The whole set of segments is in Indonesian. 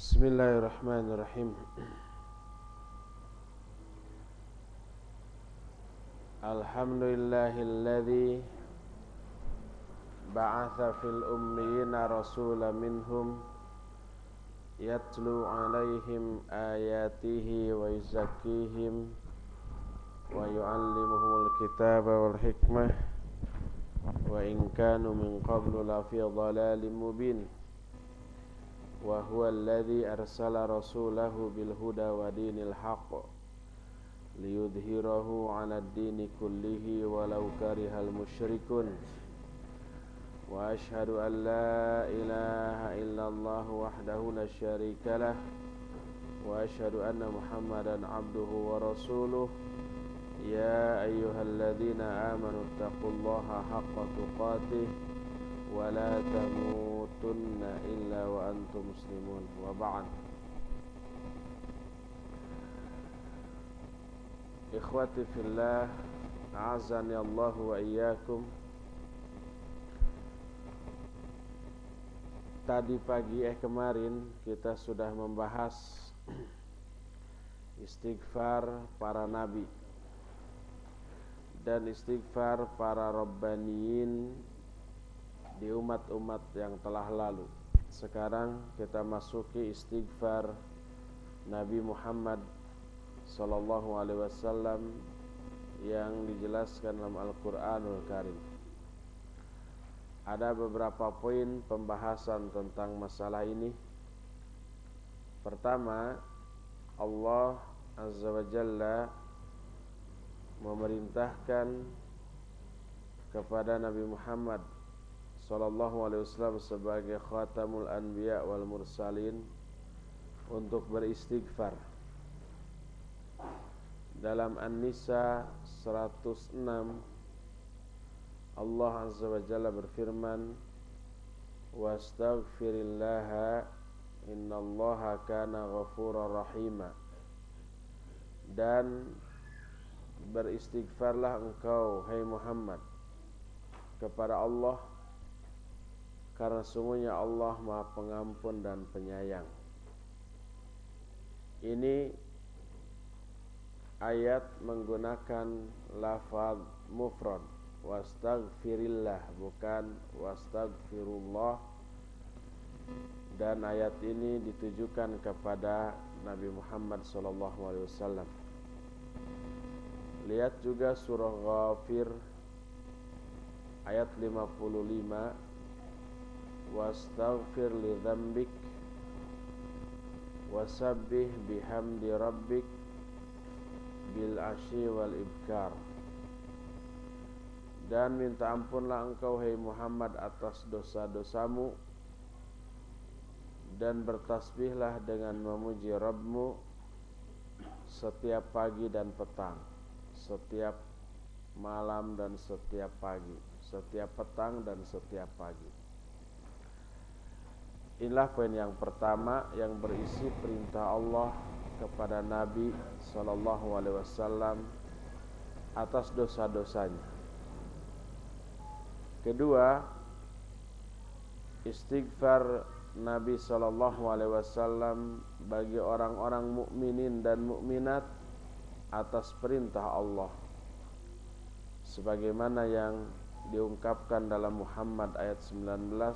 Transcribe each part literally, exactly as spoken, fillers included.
Bismillahirrahmanirrahim. Alhamdulillahilladzi ba'atha fil ummiyina rasulan minhum yatlu alaihim ayatihi wa yuzakkihim wa yu'allimuhumul kitaba wal hikmah wa in kanu min qablu lafi dhalalin mubin. Wa huwa alladhi arsala rasulahu bil huda wa dinil haqq liyudhhirahu 'ala ad-dini kullihi walau karihal musyrikun. Wa ashhadu an la ilaha illallah wahdahu la syarika lah wa ashhadu anna Muhammadan 'abduhu wa rasuluh. Ya ayyuhalladzina amanu taqullaha haqqa tuqatih wa la tamutunna illa wa antum muslimun. Wa ba'd. Ikhwati fillah, a'azzani Allah wa iyyakum. Tadi pagi eh kemarin kita sudah membahas istighfar para nabi dan istighfar para rabbaniyin di umat-umat yang telah lalu. Sekarang kita masuki istighfar Nabi Muhammad sallallahu alaihi wasallam yang dijelaskan dalam Al-Qur'anul Karim. Ada beberapa poin pembahasan tentang masalah ini. Pertama, Allah Azza wa Jalla memerintahkan kepada Nabi Muhammad sallallahu alaihi wasallam sebagai khatamul anbiya wal mursalin untuk beristighfar. Dalam An-Nisa seratus enam Allah Azza wa Jalla berfirman, wastaghfirillaha innallaha kana ghafurar rahima. Dan beristighfarlah engkau hai Muhammad kepada Allah, karena sungguhnya Allah Maha Pengampun dan Penyayang. Ini ayat menggunakan lafaz mufrad, wastaghfirillah, bukan wastaghfirullah. Dan ayat ini ditujukan kepada Nabi Muhammad sallallahu alaihi wasallam. Lihat juga surah Ghafir ayat lima puluh lima, wastaghfir li dzambik wasabbih bihamdi rabbik bil asyi wal ibkar. Dan minta ampunlah engkau hai Muhammad atas dosa-dosamu, dan bertasbihlah dengan memuji Rabbmu setiap pagi dan petang, setiap malam dan setiap pagi, setiap petang dan setiap pagi. Inilah poin yang pertama yang berisi perintah Allah kepada Nabi sallallahu alaihi wasallam atas dosa-dosanya. Kedua, istighfar Nabi sallallahu alaihi wasallam bagi orang-orang mukminin dan mukminat atas perintah Allah, sebagaimana yang diungkapkan dalam Muhammad ayat sembilan belas,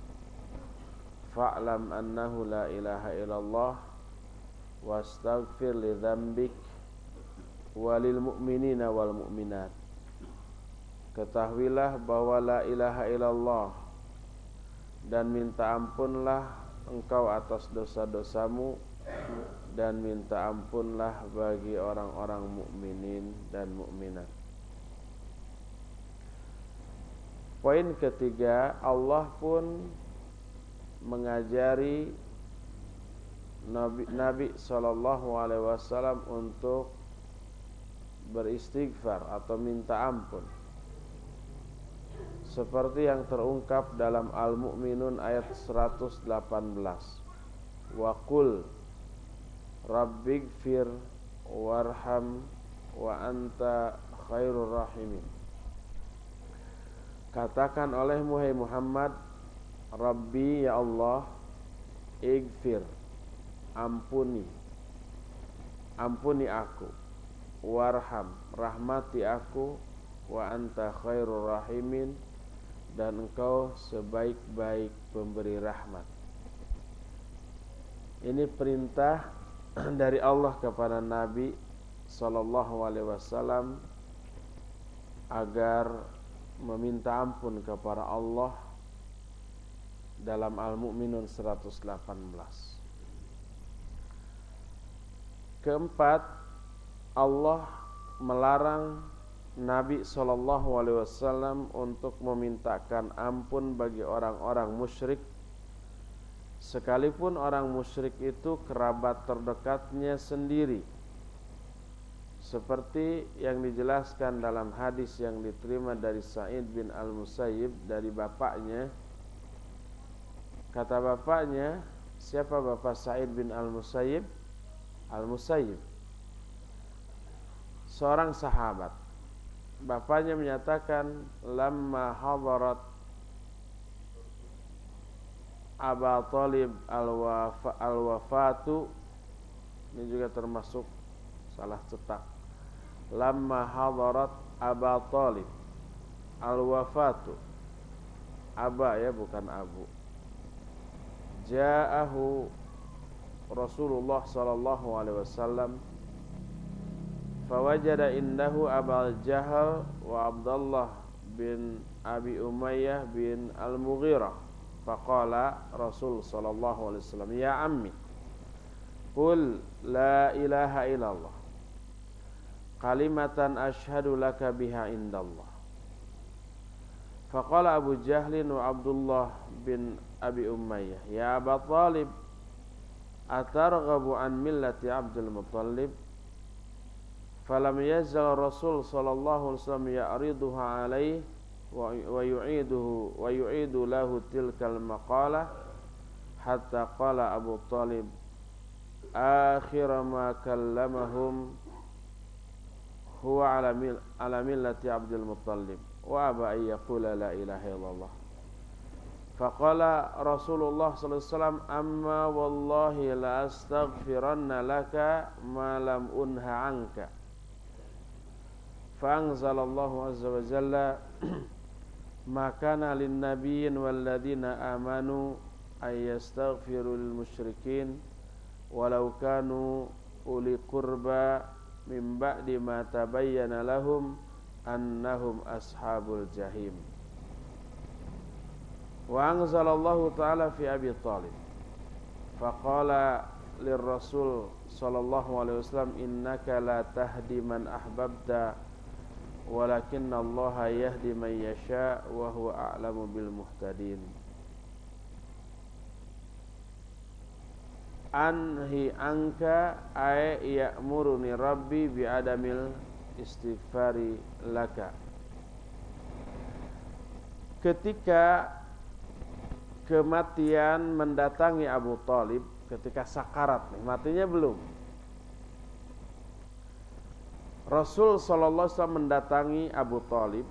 fa'lam annahu la ilaha illallah wastaghfir li dzambik walil mu'minina wal mu'minat. Ketahuilah bahwa la ilaha illallah, dan minta ampunlah engkau atas dosa-dosamu, dan minta ampunlah bagi orang-orang mukminin dan mukminat. Poin ketiga, Allah pun mengajari Nabi, Nabi sallallahu alaihi wasallam untuk beristighfar atau minta ampun, seperti yang terungkap dalam Al-Mu'minun ayat seratus delapan belas. Wa qul rabbighfir warham wa anta khairur rahimin. Katakan olehmu hai Muhammad, Rabbi, ya Allah, ighfir, ampuni, ampuni aku, warham, rahmati aku, wa anta khairur rahimin, dan engkau sebaik-baik pemberi rahmat. Ini perintah dari Allah kepada Nabi sallallahu alaihi wasallam agar meminta ampun kepada Allah dalam Al-Mu'minun seratus delapan belas. Keempat, Allah melarang Nabi sallallahu alaihi wasallam untuk memintakan ampun bagi orang-orang musyrik, sekalipun orang musyrik itu kerabat terdekatnya sendiri, seperti yang dijelaskan dalam hadis yang diterima dari Sa'id bin Al-Musayyib dari bapaknya. Kata bapaknya, siapa bapak Sa'id bin Al-Musayyib? Al-Musayyib, seorang sahabat. Bapaknya menyatakan, lamma hadarat Aba Talib al-wafatu, ini juga termasuk salah cetak, lamma hadarat Aba Talib al-wafatu, Aba ya bukan Abu, ja'ahu Rasulullah sallallahu alaihi wasallam fawajada indahu Abul Jahal wa Abdullah bin Abi Umayyah bin Al-Mughirah, faqala Rasul sallallahu alaihi wasallam, ya ammi qul la ilaha illallah kalimatan ashhadu laka biha indallah. Faqala Abu Jahlin wa Abdullah bin Abi Umayyah, ya Aba Talib atarghabu an millati Abdul Muttalib? Falam yazal Rasul sallallahu alaihi wasallam ya'riduha alaihi wa yu'iduhu wa yu'idu lahu tilkal maqalah hatta qala Abu Talib akhir ma kallamahum huwa ala mil ala millati Abdul Muttalib wa aba ay yaqula la ilaha illallah. Faqala Rasulullah sallallahu alaihi wasallam, amma wallahi la astaghfiranna laka ma lam unha anka. Fa'anzalallahu azza wa jalla, ma kana lin nabiyyin wal ladina amanu ay yastaghfiru lil musyrikin walau kanu uli qurba min ba'di ma tabayyana lahum annahum ashabul jahim. Wa anzalallahu ta'ala fi Abi Talib faqala lirrasul sallallahu alaihi wasallam, innaka la tahdi man ahbabta walakinna allaha yahdi man yasha wa huwa a'lamu bil muhtadin. Anhi anka ay ya'muruni rabbi bi adamil istighfari laka. Ketika kematian mendatangi Abu Talib, ketika sakarat, matinya belum, Rasul sallallahu alaihi wasallam mendatangi Abu Talib.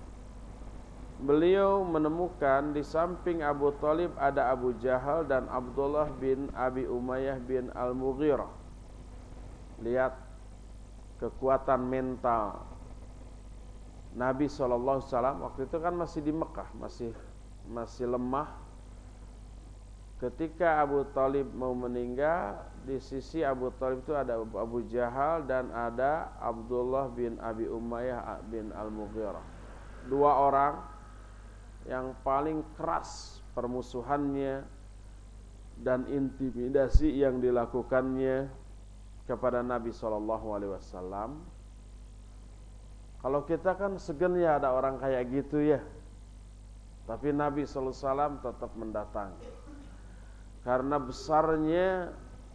Beliau menemukan di samping Abu Talib ada Abu Jahal dan Abdullah bin Abi Umayyah bin Al-Mughirah. Lihat kekuatan mental Nabi sallallahu alaihi wasallam waktu itu kan masih di Mekah, masih masih lemah. Ketika Abu Talib mau meninggal, di sisi Abu Talib itu ada Abu Jahal dan ada Abdullah bin Abi Umayyah bin Al-Mughirah. Dua orang yang paling keras permusuhannya dan intimidasi yang dilakukannya kepada Nabi sallallahu alaihi wasallam. Kalau kita kan segan ya ada orang kayak gitu ya. Tapi Nabi sallallahu alaihi wasallam tetap mendatangi. Karena besarnya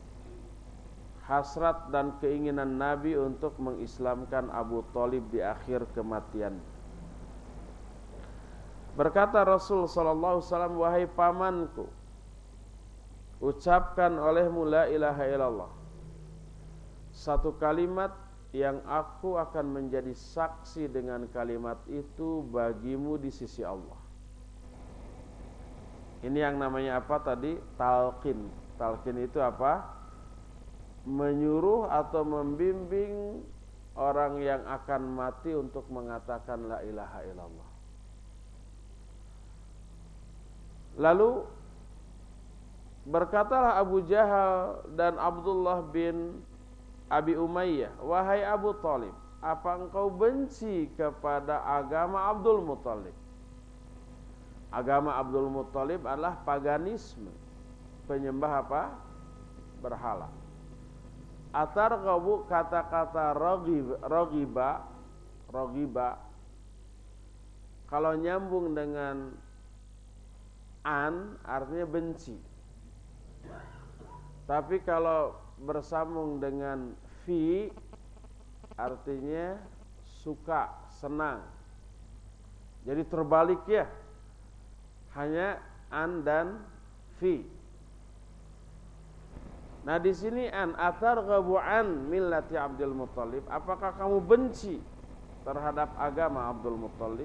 hasrat dan keinginan Nabi untuk mengislamkan Abu Talib di akhir kematian. Berkata Rasul sallallahu alaihi wasallam, wahai pamanku, ucapkan olehmu la ilaha illallah, satu kalimat yang aku akan menjadi saksi dengan kalimat itu bagimu di sisi Allah. Ini yang namanya apa tadi? Talqin. Talqin itu apa? menyuruh atau membimbing orang yang akan mati untuk mengatakan la ilaha illallah. Lalu berkatalah Abu Jahal dan Abdullah bin Abi Umayyah, wahai Abu Thalib, apa engkau benci kepada agama Abdul Muthalib? Agama Abdul Muthalib adalah paganisme, penyembah apa? Berhala. Atarghabu, kata-kata ragib, ragiba, ragiba kalau nyambung dengan an artinya benci. Tapi kalau bersambung dengan fi artinya suka, senang. Jadi terbalik ya. Hanya an dan fi. Nah di sini an atarghabu an millati Abdul Muthalib, apakah kamu benci terhadap agama Abdul Muthalib?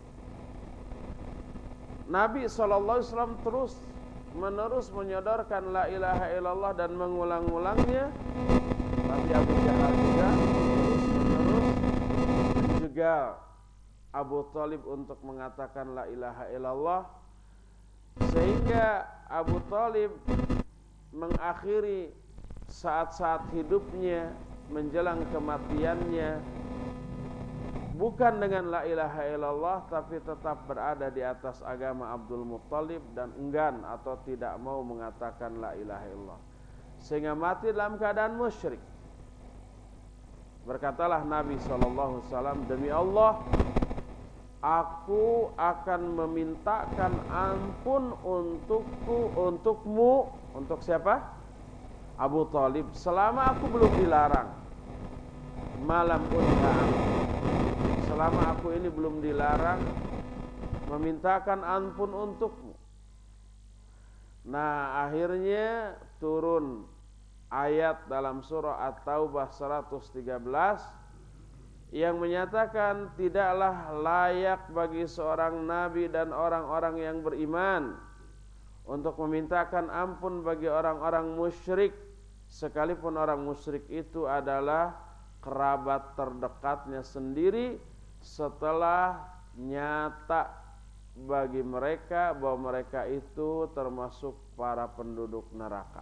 Nabi shallallahu alaihi wasallam terus menerus menyodorkan la ilaha illallah dan mengulang-ulangnya. Tapi Abu Jahal juga terus menerus menjegal Abu Thalib untuk mengatakan la ilaha illallah, sehingga Abu Thalib mengakhiri saat-saat hidupnya menjelang kematiannya bukan dengan la ilaha illallah, tapi tetap berada di atas agama Abdul Muthalib dan enggan atau tidak mau mengatakan la ilaha illallah, sehingga mati dalam keadaan musyrik. Berkatalah Nabi shallallahu alaihi wasallam, demi Allah, aku akan memintakan ampun untukku, untukmu, untuk siapa? Abu Thalib, selama aku belum dilarang. Malam unha'am, selama aku ini belum dilarang memintakan ampun untukmu. Nah akhirnya turun ayat dalam surah At-Taubah seratus tiga belas yang menyatakan tidaklah layak bagi seorang nabi dan orang-orang yang beriman untuk memintakan ampun bagi orang-orang musyrik, sekalipun orang musyrik itu adalah kerabat terdekatnya sendiri, setelah nyata bagi mereka bahwa mereka itu termasuk para penduduk neraka.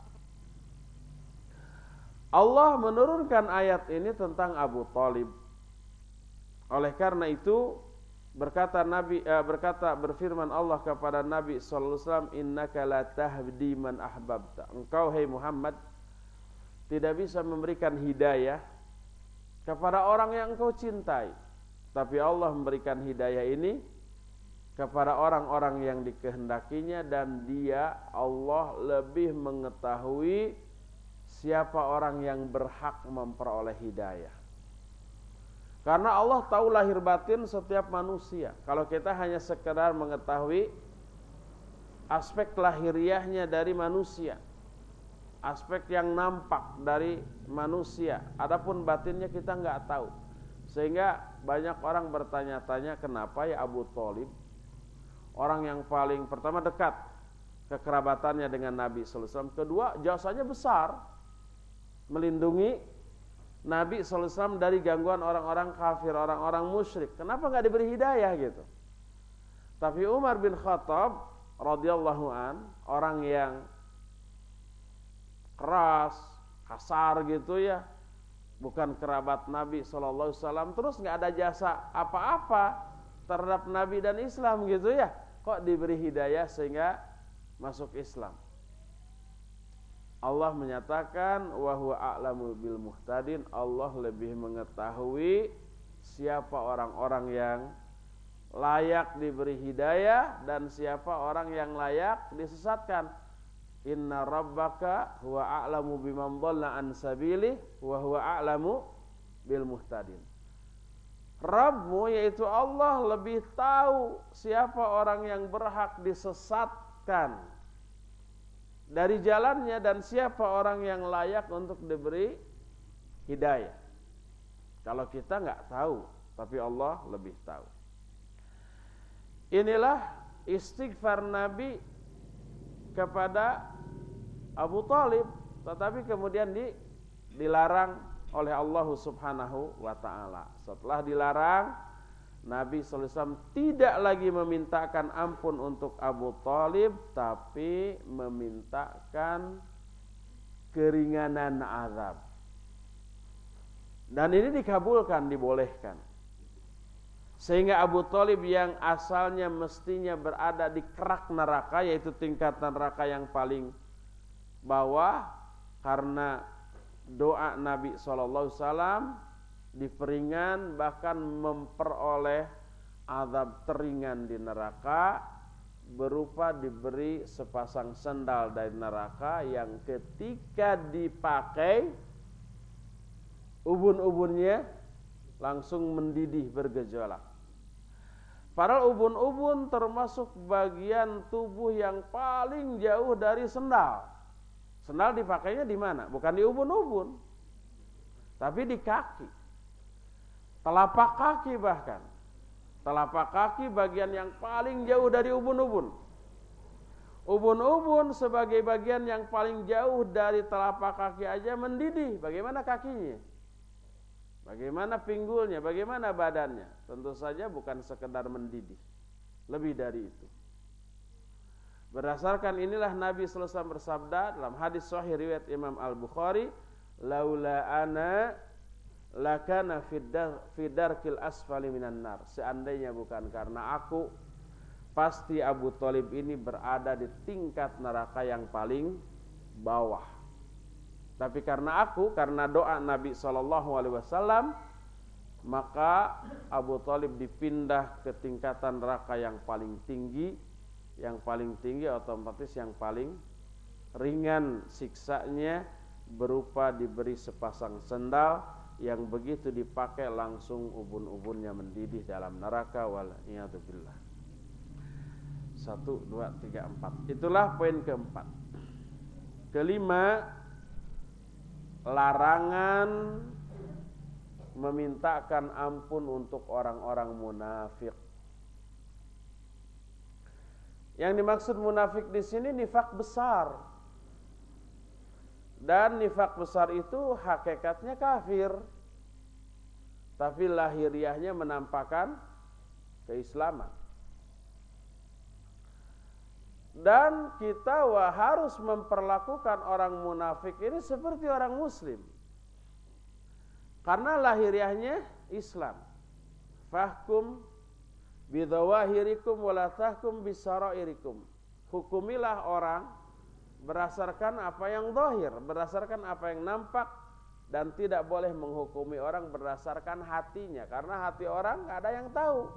Allah menurunkan ayat ini tentang Abu Thalib. Oleh karena itu berkata Nabi eh, berkata berfirman Allah kepada Nabi sallallahu alaihi wasallam, innaka la tahdi man ahbabta. Engkau hai Muhammad tidak bisa memberikan hidayah kepada orang yang engkau cintai, tapi Allah memberikan hidayah ini kepada orang-orang yang dikehendakinya, dan Dia Allah lebih mengetahui siapa orang yang berhak memperoleh hidayah. Karena Allah tahu lahir batin setiap manusia. Kalau kita hanya sekedar mengetahui aspek lahiriahnya dari manusia, aspek yang nampak dari manusia, adapun batinnya kita nggak tahu. Sehingga banyak orang bertanya-tanya, kenapa ya Abu Thalib, orang yang paling pertama dekat kekerabatannya dengan Nabi sallallahu alaihi wasallam, kedua jasanya besar melindungi Nabi sallallahu alaihi wasallam dari gangguan orang-orang kafir, orang-orang musyrik, kenapa nggak diberi hidayah gitu? Tapi Umar bin Khattab radhiyallahu an, orang yang keras, kasar gitu ya, bukan kerabat Nabi sallallahu alaihi wasallam, terus nggak ada jasa apa-apa terhadap Nabi dan Islam gitu ya, kok diberi hidayah sehingga masuk Islam? Allah menyatakan wa huwa a'lamu bil muhtadin, Allah lebih mengetahui siapa orang-orang yang layak diberi hidayah dan siapa orang yang layak disesatkan. Inna rabbaka huwa a'lamu biman dhalla an sabilihi wa huwa a'lamu bil muhtadin. Rabbmu yaitu Allah lebih tahu siapa orang yang berhak disesatkan dari jalannya dan siapa orang yang layak untuk diberi hidayah. Kalau kita nggak tahu, tapi Allah lebih tahu. Inilah istighfar Nabi kepada Abu Thalib, tetapi kemudian dilarang oleh Allah Subhanahu wa ta'ala. Setelah dilarang, Nabi sallallahu alaihi wasallam tidak lagi memintakan ampun untuk Abu Thalib, tapi memintakan keringanan azab. Dan ini dikabulkan, dibolehkan. Sehingga Abu Thalib yang asalnya mestinya berada di kerak neraka, yaitu tingkatan neraka yang paling bawah, karena doa Nabi sallallahu alaihi wasallam diperingan, bahkan memperoleh azab teringan di neraka berupa diberi sepasang sandal dari neraka yang ketika dipakai ubun-ubunnya langsung mendidih bergejolak. Padahal ubun-ubun termasuk bagian tubuh yang paling jauh dari sandal. Sandal dipakainya di mana? Bukan di ubun-ubun, tapi di kaki. Telapak kaki bahkan. Telapak kaki bagian yang paling jauh dari ubun-ubun. Ubun-ubun sebagai bagian yang paling jauh dari telapak kaki aja mendidih. Bagaimana kakinya? Bagaimana pinggulnya? Bagaimana badannya? Tentu saja bukan sekedar mendidih. Lebih dari itu. Berdasarkan inilah Nabi sallallahu alaihi wasallam bersabda dalam hadis sahih riwayat Imam Al-Bukhari, "Laula ana lakana fidarkil asfali minan nar." Seandainya bukan karena aku, pasti Abu Thalib ini berada di tingkat neraka yang paling bawah. Tapi karena aku, karena doa Nabi sallallahu alaihi wasallam, maka Abu Thalib dipindah ke tingkatan neraka yang paling tinggi. Yang paling tinggi otomatis yang paling ringan siksanya, berupa diberi sepasang sandal yang begitu dipakai langsung ubun-ubunnya mendidih dalam neraka. Wal'iyadzubillah. Satu, dua, tiga, empat. Itulah poin keempat. Kelima, larangan memintakan ampun untuk orang-orang munafik. Yang dimaksud munafik di sini nifak besar. Dan nifak besar itu hakikatnya kafir, tapi lahiriahnya menampakkan keislaman. Dan kita wah, harus memperlakukan orang munafik ini seperti orang muslim, karena lahiriahnya Islam. Fahkum bidawahirikum wala tahkum bisarairikum. Hukumilah orang berdasarkan apa yang zahir, berdasarkan apa yang nampak, dan tidak boleh menghukumi orang berdasarkan hatinya, karena hati orang gak ada yang tahu.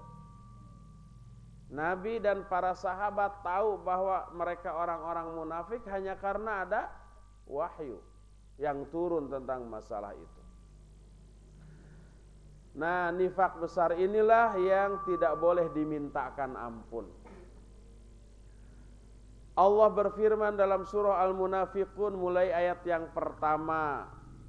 Nabi dan para sahabat tahu bahwa mereka orang-orang munafik hanya karena ada wahyu yang turun tentang masalah itu. Nah, nifak besar inilah yang tidak boleh dimintakan ampun. Allah berfirman dalam surah Al-Munafiqun mulai ayat yang pertama.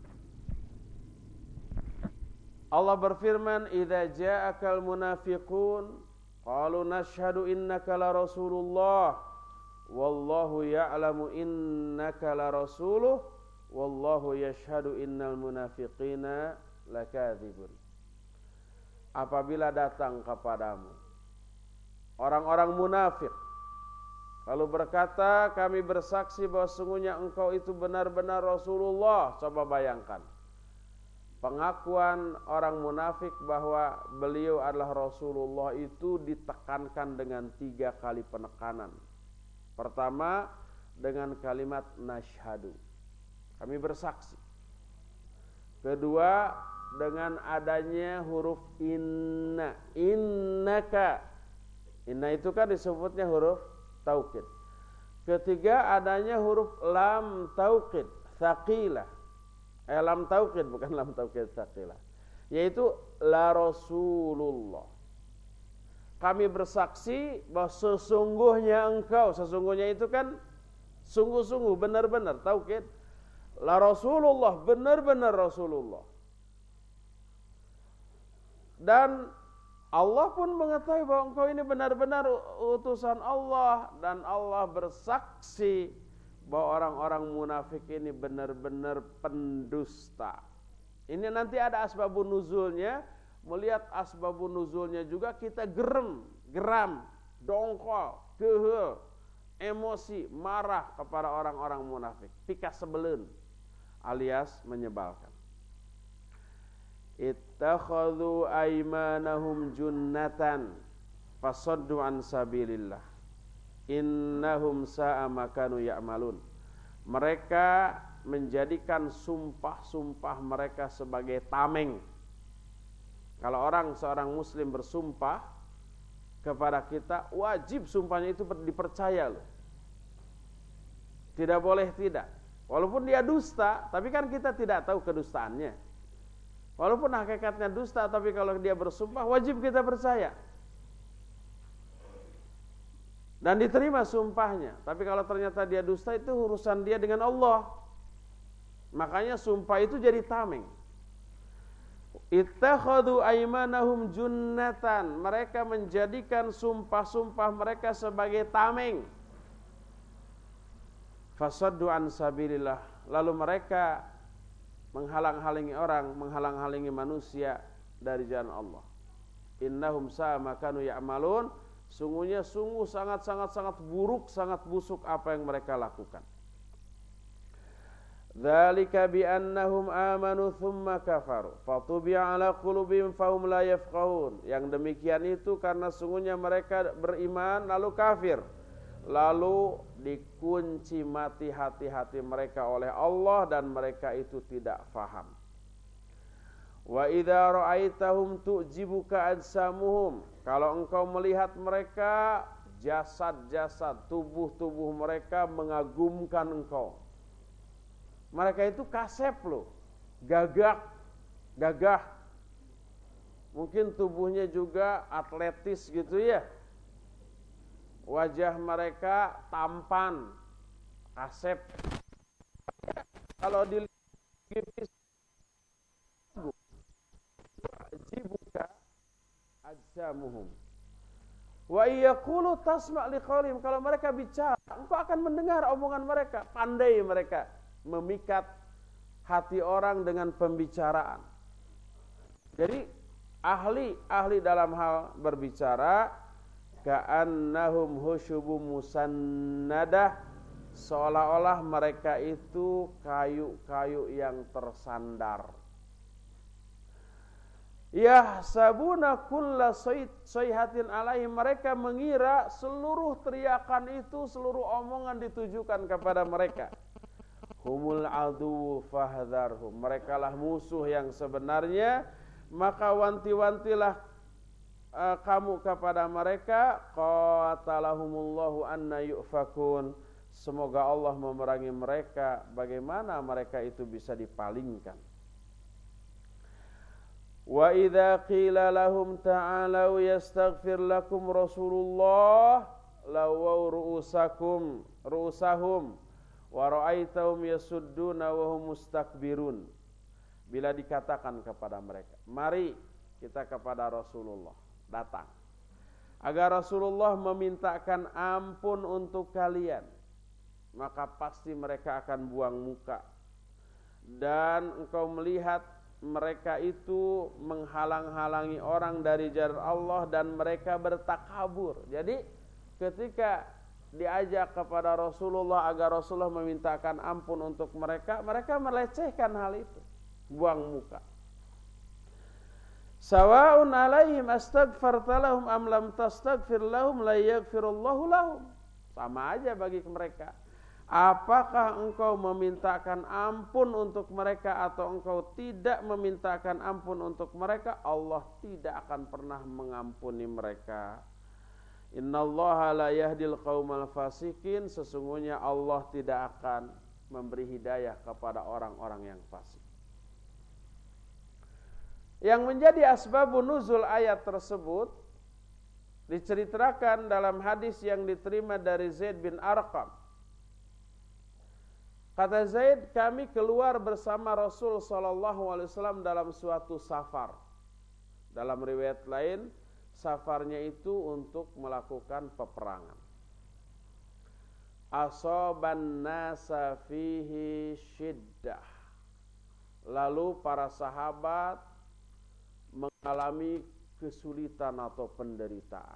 Allah berfirman, "Idza ja'akal munafiqun qalu nashhadu innaka la rasulullah wallahu ya'lamu innaka la rasuluh wallahu yashhadu innal munafiqina lakadzibun." Apabila datang kepadamu orang-orang munafik lalu berkata, "Kami bersaksi bahwa sungguhnya engkau itu benar-benar Rasulullah." Coba bayangkan pengakuan orang munafik bahwa beliau adalah Rasulullah itu ditekankan dengan tiga kali penekanan. Pertama, dengan kalimat nashhadu, kami bersaksi. Kedua, dengan adanya huruf inna, innaka. Inna itu kan disebutnya huruf taukid. Ketiga, adanya huruf lam taukid, tsaqilah. Eh, lam taukid bukan lam taukid tsaqilah, yaitu la Rasulullah. Kami bersaksi bahwa sesungguhnya engkau, sesungguhnya itu kan sungguh-sungguh, benar-benar taukid. La Rasulullah, benar-benar Rasulullah. Dan Allah pun mengetahui bahwa engkau ini benar-benar utusan Allah, dan Allah bersaksi bahwa orang-orang munafik ini benar-benar pendusta. Ini nanti ada asbabun nuzulnya. Melihat asbabun nuzulnya juga kita gerem, geram, dongkol, kehel, emosi, marah kepada orang-orang munafik. Pikas sebelun alias menyebalkan. Ittakhadhu aymanahum junnatan fasaddu an sabilillah. Innahum sa'a ma kanu ya'malun. Mereka menjadikan sumpah-sumpah mereka sebagai tameng. Kalau orang seorang muslim bersumpah kepada kita, wajib sumpahnya itu dipercaya loh. Tidak boleh tidak. Walaupun dia dusta, tapi kan kita tidak tahu kedustaannya. Walaupun hakikatnya dusta, tapi kalau dia bersumpah wajib kita percaya. Dan diterima sumpahnya. Tapi kalau ternyata dia dusta, itu urusan dia dengan Allah. Makanya sumpah itu jadi tameng. Ittakhadhu aymanahum junnatan. Mereka menjadikan sumpah-sumpah mereka sebagai tameng. Fasaddu an sabilillah. Lalu mereka menghalang-halangi orang, menghalang-halangi manusia dari jalan Allah. Innahum sa'a ma kanu ya'malun. Sungguhnya sungguh sangat-sangat sangat buruk, sangat busuk apa yang mereka lakukan. Dzalika bi annahum amanu tsumma kafaru fatubi'a ala qulubihim fahum la yafqahun. Yang demikian itu karena sungguhnya mereka beriman lalu kafir, lalu dikunci mati hati-hati mereka oleh Allah dan mereka itu tidak faham. Wa idza ra'aitahum tu'jibuka ajsamuhum. Kalau engkau melihat mereka, jasad-jasad, tubuh-tubuh mereka mengagumkan engkau. Mereka itu kasep loh, gagah, gagah. Mungkin tubuhnya juga atletis gitu ya. Wajah mereka tampan, kasep. Kalau dilihat jibuka ajsamuhum. Wa yaqulu tasma' liqaulihim. Kalau mereka bicara, engkau akan mendengar omongan mereka. Pandai mereka memikat hati orang dengan pembicaraan. Jadi ahli-ahli dalam hal berbicara, ka'annahum husyubum musannadah, seolah-olah mereka itu kayu-kayu yang tersandar. Yahsabuna kulla sayhatin alaihim. Mereka mengira seluruh teriakan itu, seluruh omongan ditujukan kepada mereka. Humul adu fahdharhum. Mereka lah musuh yang sebenarnya, maka wanti-wantilah uh, kamu kepada mereka. Qatalahumullahu anna yufakun. Semoga Allah memerangi mereka. Bagaimana mereka itu bisa dipalingkan. Wa idza qila lahum ta'alu yastaghfir lakum Rasulullah lawaw ru'usakum ru'usahum wa ra'aitahum yasudduna wa hum mustakbirun. Bila dikatakan kepada mereka, mari kita kepada Rasulullah, datang agar Rasulullah memintakan ampun untuk kalian, maka pasti mereka akan buang muka. Dan engkau melihat mereka itu menghalang-halangi orang dari jalan Allah dan mereka bertakabur. Jadi ketika diajak kepada Rasulullah agar Rasulullah memintakan ampun untuk mereka, mereka melecehkan hal itu, buang muka. Sawa'un alaihim astaghfarta lahum am lam tastaghfir lahum la yaghfirullahu lahum. Sama aja bagi mereka. Apakah engkau memintakan ampun untuk mereka atau engkau tidak memintakan ampun untuk mereka, Allah tidak akan pernah mengampuni mereka. Innallaha la yahdil qaumal fasikin. Sesungguhnya Allah tidak akan memberi hidayah kepada orang-orang yang fasik. Yang menjadi asbabun nuzul ayat tersebut diceritakan dalam hadis yang diterima dari Zaid bin Arqam. Kata Zaid, kami keluar bersama Rasul sallallahu alaihi wasallam dalam suatu safar. Dalam riwayat lain, safarnya itu untuk melakukan peperangan. asaban nasa fihi syiddah. Lalu para sahabat mengalami kesulitan atau penderitaan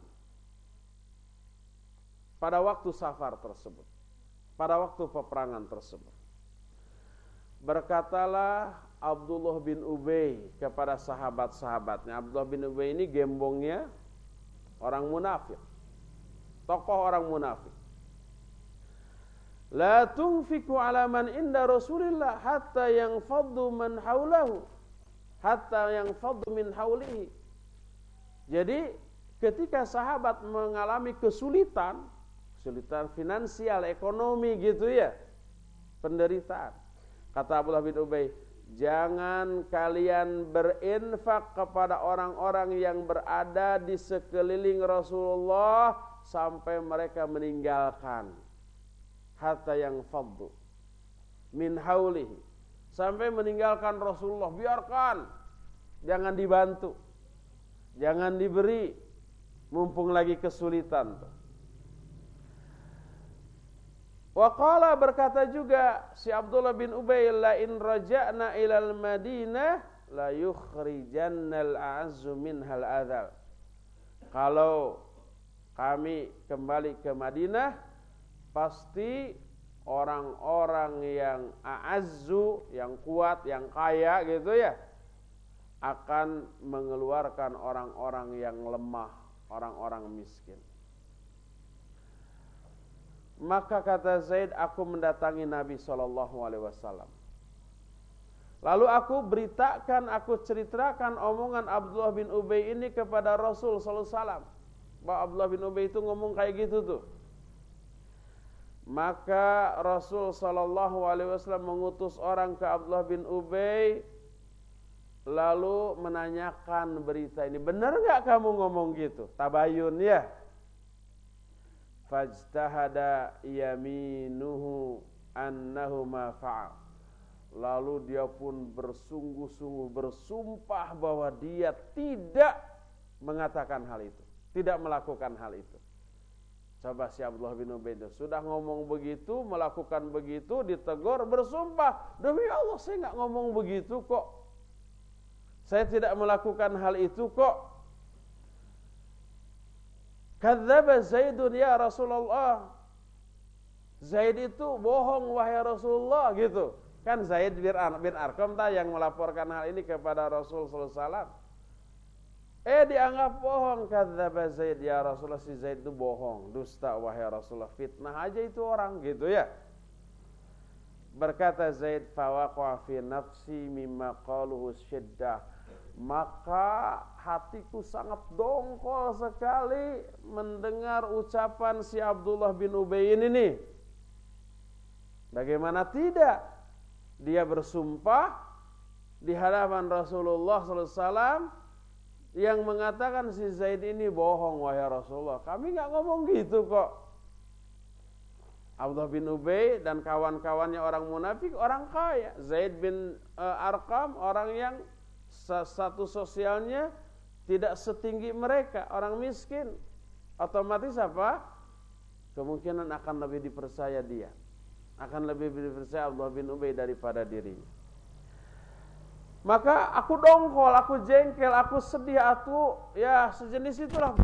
pada waktu safar tersebut, pada waktu peperangan tersebut. Berkatalah Abdullah bin Ubay kepada sahabat-sahabatnya. Abdullah bin Ubay ini gembongnya orang munafik, tokoh orang munafik. La tunfiku ala man inda Rasulillah hatta yanfaddu man haulahu, hatta yanfaddu min haulihi. Jadi ketika sahabat mengalami kesulitan, kesulitan finansial, ekonomi gitu ya, penderitaan, kata Abdullah bin Ubay, jangan kalian berinfak kepada orang-orang yang berada di sekeliling Rasulullah sampai mereka meninggalkan, hatta yang faddu min haulihi, sampai meninggalkan Rasulullah. Biarkan, jangan dibantu, jangan diberi, mumpung lagi kesulitan. Wa qala, berkata juga si Abdullah bin Ubay, la in raja'na ilal Madinah la yukhrijannal a'azzu minhal adzal. Kalau kami kembali ke Madinah, pasti orang-orang yang a'azzu, yang kuat, yang kaya gitu ya, akan mengeluarkan orang-orang yang lemah, orang-orang miskin. Maka kata Zaid, aku mendatangi Nabi shallallahu alaihi wasallam. Lalu aku beritakan, aku ceritakan omongan Abdullah bin Ubay ini kepada Rasul sallallahu alaihi wasallam. Bahwa Abdullah bin Ubay itu ngomong kayak gitu tuh. Maka Rasul sallallahu alaihi wasallam mengutus orang ke Abdullah bin Ubay, lalu menanyakan berita ini, benar nggak kamu ngomong gitu? Tabayun ya. Fajtahada yaminuhu annahu ma fa'al. Lalu dia pun bersungguh-sungguh bersumpah bahwa dia tidak mengatakan hal itu, tidak melakukan hal itu. Coba si Abdullah bin Ubay sudah ngomong begitu, melakukan begitu, ditegur, bersumpah, demi Allah saya nggak ngomong begitu kok, saya tidak melakukan hal itu kok. Kadzdzaba Zaidun ya Rasulullah, Zaid itu bohong wahai Rasulullah gitu. Kan Zaid bin Arqam yang melaporkan hal ini kepada Rasul sallallahu alaihi wasallam. Eh dianggap bohong. Kadzdzaba Zaid ya Rasulullah, si Zaid itu bohong, dusta wahai Rasulullah, fitnah aja itu orang gitu ya. Berkata Zaid, fawaqa fi nafsi mimma qaluhu syiddah. Maka hatiku sangat dongkol sekali mendengar ucapan si Abdullah bin Ubay ini nih. Bagaimana tidak? Dia bersumpah di hadapan Rasulullah sallallahu alaihi wasallam yang mengatakan si Zaid ini bohong wahai Rasulullah. Kami nggak ngomong gitu kok. Abdullah bin Ubay dan kawan-kawannya orang munafik, orang kaya. Zaid bin uh, Arqam orang yang satu sosialnya tidak setinggi mereka, orang miskin. Otomatis apa? Kemungkinan akan lebih dipercaya dia, akan lebih dipercaya Abdullah bin Ubay daripada dirinya. Maka aku dongkol, aku jengkel, aku sedih, aku ya sejenis itulah.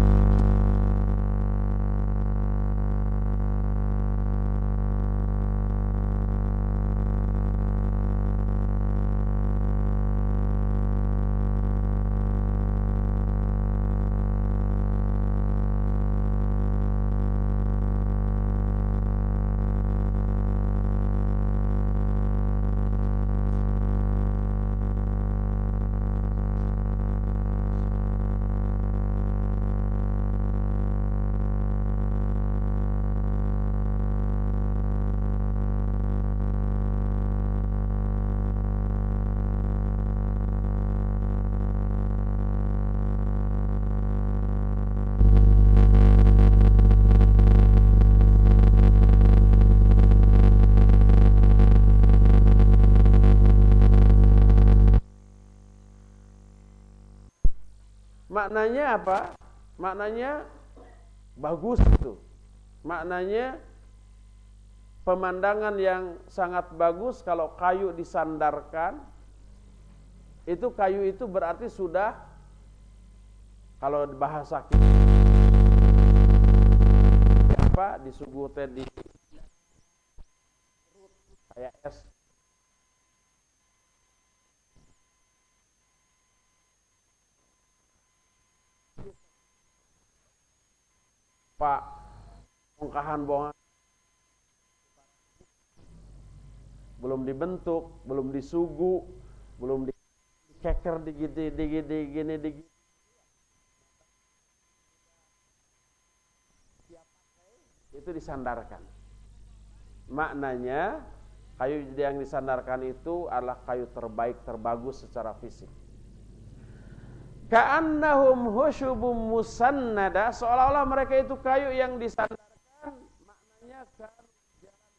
Maknanya apa? Maknanya bagus itu. Maknanya pemandangan yang sangat bagus kalau kayu disandarkan. Itu kayu itu berarti sudah, kalau bahasa kita apa disuguh teh di kayak es. Pak bongkahan bongan belum dibentuk, belum disugu, belum dikeker digini digini digini digini. Itu disandarkan. Maknanya kayu yang disandarkan itu adalah kayu terbaik, terbagus secara fisik. Ka'annahum husyubum musannada, seolah-olah mereka itu kayu yang disandarkan. Maknanya kan jalan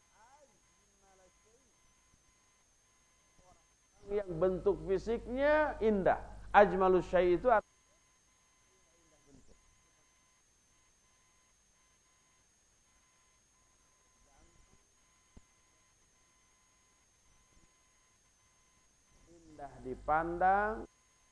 ajmal yang bentuk fisiknya indah. Ajmalus syai' itu indah dipandang,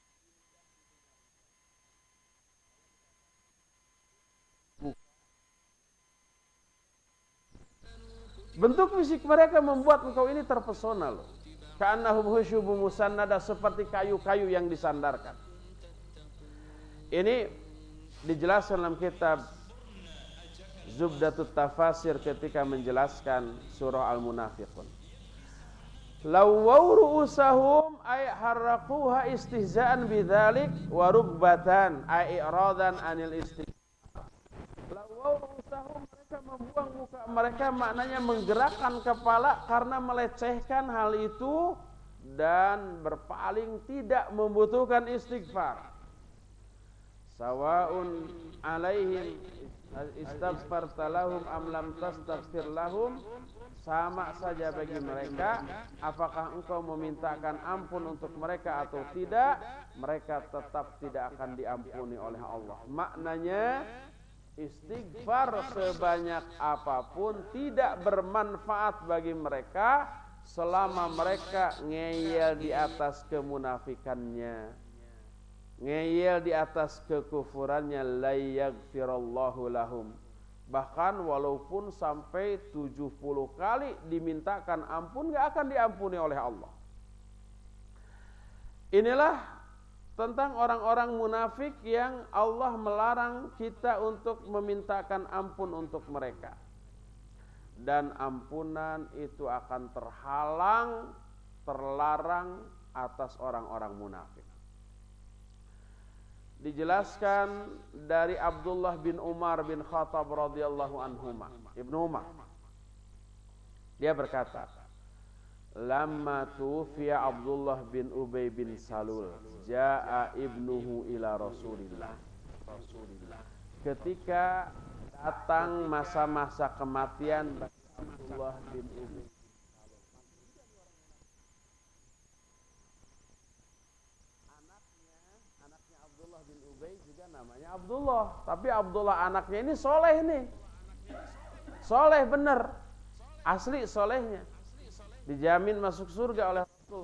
bentuk fisik mereka membuat engkau ini terpesona loh. Ka'annahum husyubum musannada, seperti kayu-kayu yang disandarkan. Ini dijelaskan dalam kitab Zubdatut Tafasir ketika menjelaskan surah Al-Munafiqun. Lawaw ru'usahum ay harraquha istihza'an bidzalik wa rugbatan ay i'radan anil istihza'. Lawaw ru'usahum, mereka membuang muka mereka, maknanya menggerakkan kepala karena melecehkan hal itu dan berpaling, tidak membutuhkan istighfar. Sawaun alaihim istaghfarta lahum am lam tastaghfir lahum, sama saja bagi mereka apakah engkau memintakan ampun untuk mereka atau tidak, mereka tetap tidak akan diampuni oleh Allah. Maknanya istighfar sebanyak apapun tidak bermanfaat bagi mereka selama mereka ngeyel di atas kemunafikannya, ngeyel di atas kekufurannya. La yaghfirallahu lahum, bahkan walaupun sampai tujuh puluh kali dimintakan ampun gak akan diampuni oleh Allah. Inilah tentang orang-orang munafik yang Allah melarang kita untuk memintakan ampun untuk mereka. Dan ampunan itu akan terhalang, terlarang atas orang-orang munafik. Dijelaskan dari Abdullah bin Umar bin Khattab radhiyallahu anhuma, Ibnu Umar, dia berkata, lamma tufiya Abdullah bin Ubay bin Salul, jaa ibnuhu ila Rasulillah. Ketika datang masa-masa kematian bagi Abdullah bin Ubay, anaknya, anaknya Abdullah bin Ubay juga namanya Abdullah, tapi Abdullah anaknya ini soleh nih, soleh bener, asli solehnya, dijamin masuk surga oleh Rasul.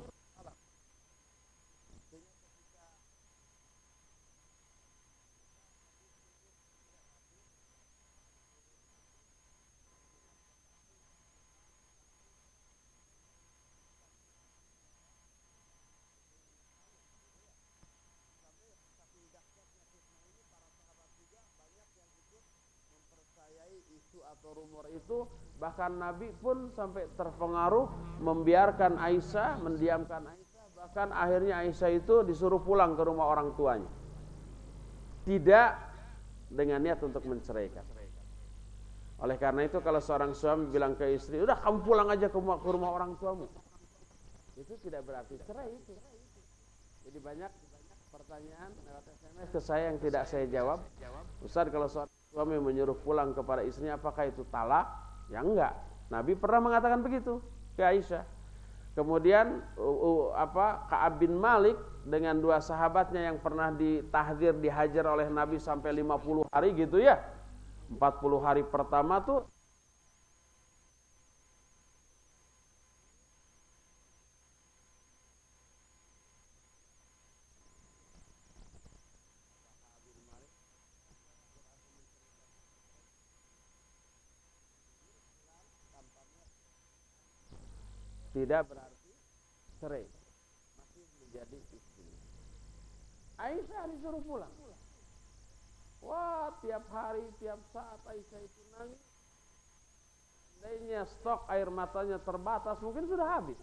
Isu atau rumor itu, bahkan Nabi pun sampai terpengaruh membiarkan Aisyah, mendiamkan Aisyah, bahkan akhirnya Aisyah itu disuruh pulang ke rumah orang tuanya, tidak dengan niat untuk menceraikan. Oleh karena itu kalau seorang suami bilang ke istri, udah kamu pulang aja ke rumah, ke rumah orang tuamu, itu tidak berarti cerai itu. Jadi banyak pertanyaan lewat S M S ke saya yang tidak saya jawab. Ustaz, kalau seorang suami menyuruh pulang kepada istrinya, apakah itu talak? Ya enggak. Nabi pernah mengatakan begitu ke Aisyah. Kemudian uh, uh, apa Ka'ab bin Malik dengan dua sahabatnya yang pernah ditahdzir, dihajar oleh Nabi sampai lima puluh hari gitu ya. empat puluh hari pertama tuh tidak berarti cerai, masih menjadi istri. Aisyah disuruh pulang. Wah, tiap hari, tiap saat Aisyah itu nangis. Seandainya stok air matanya terbatas, mungkin sudah habis.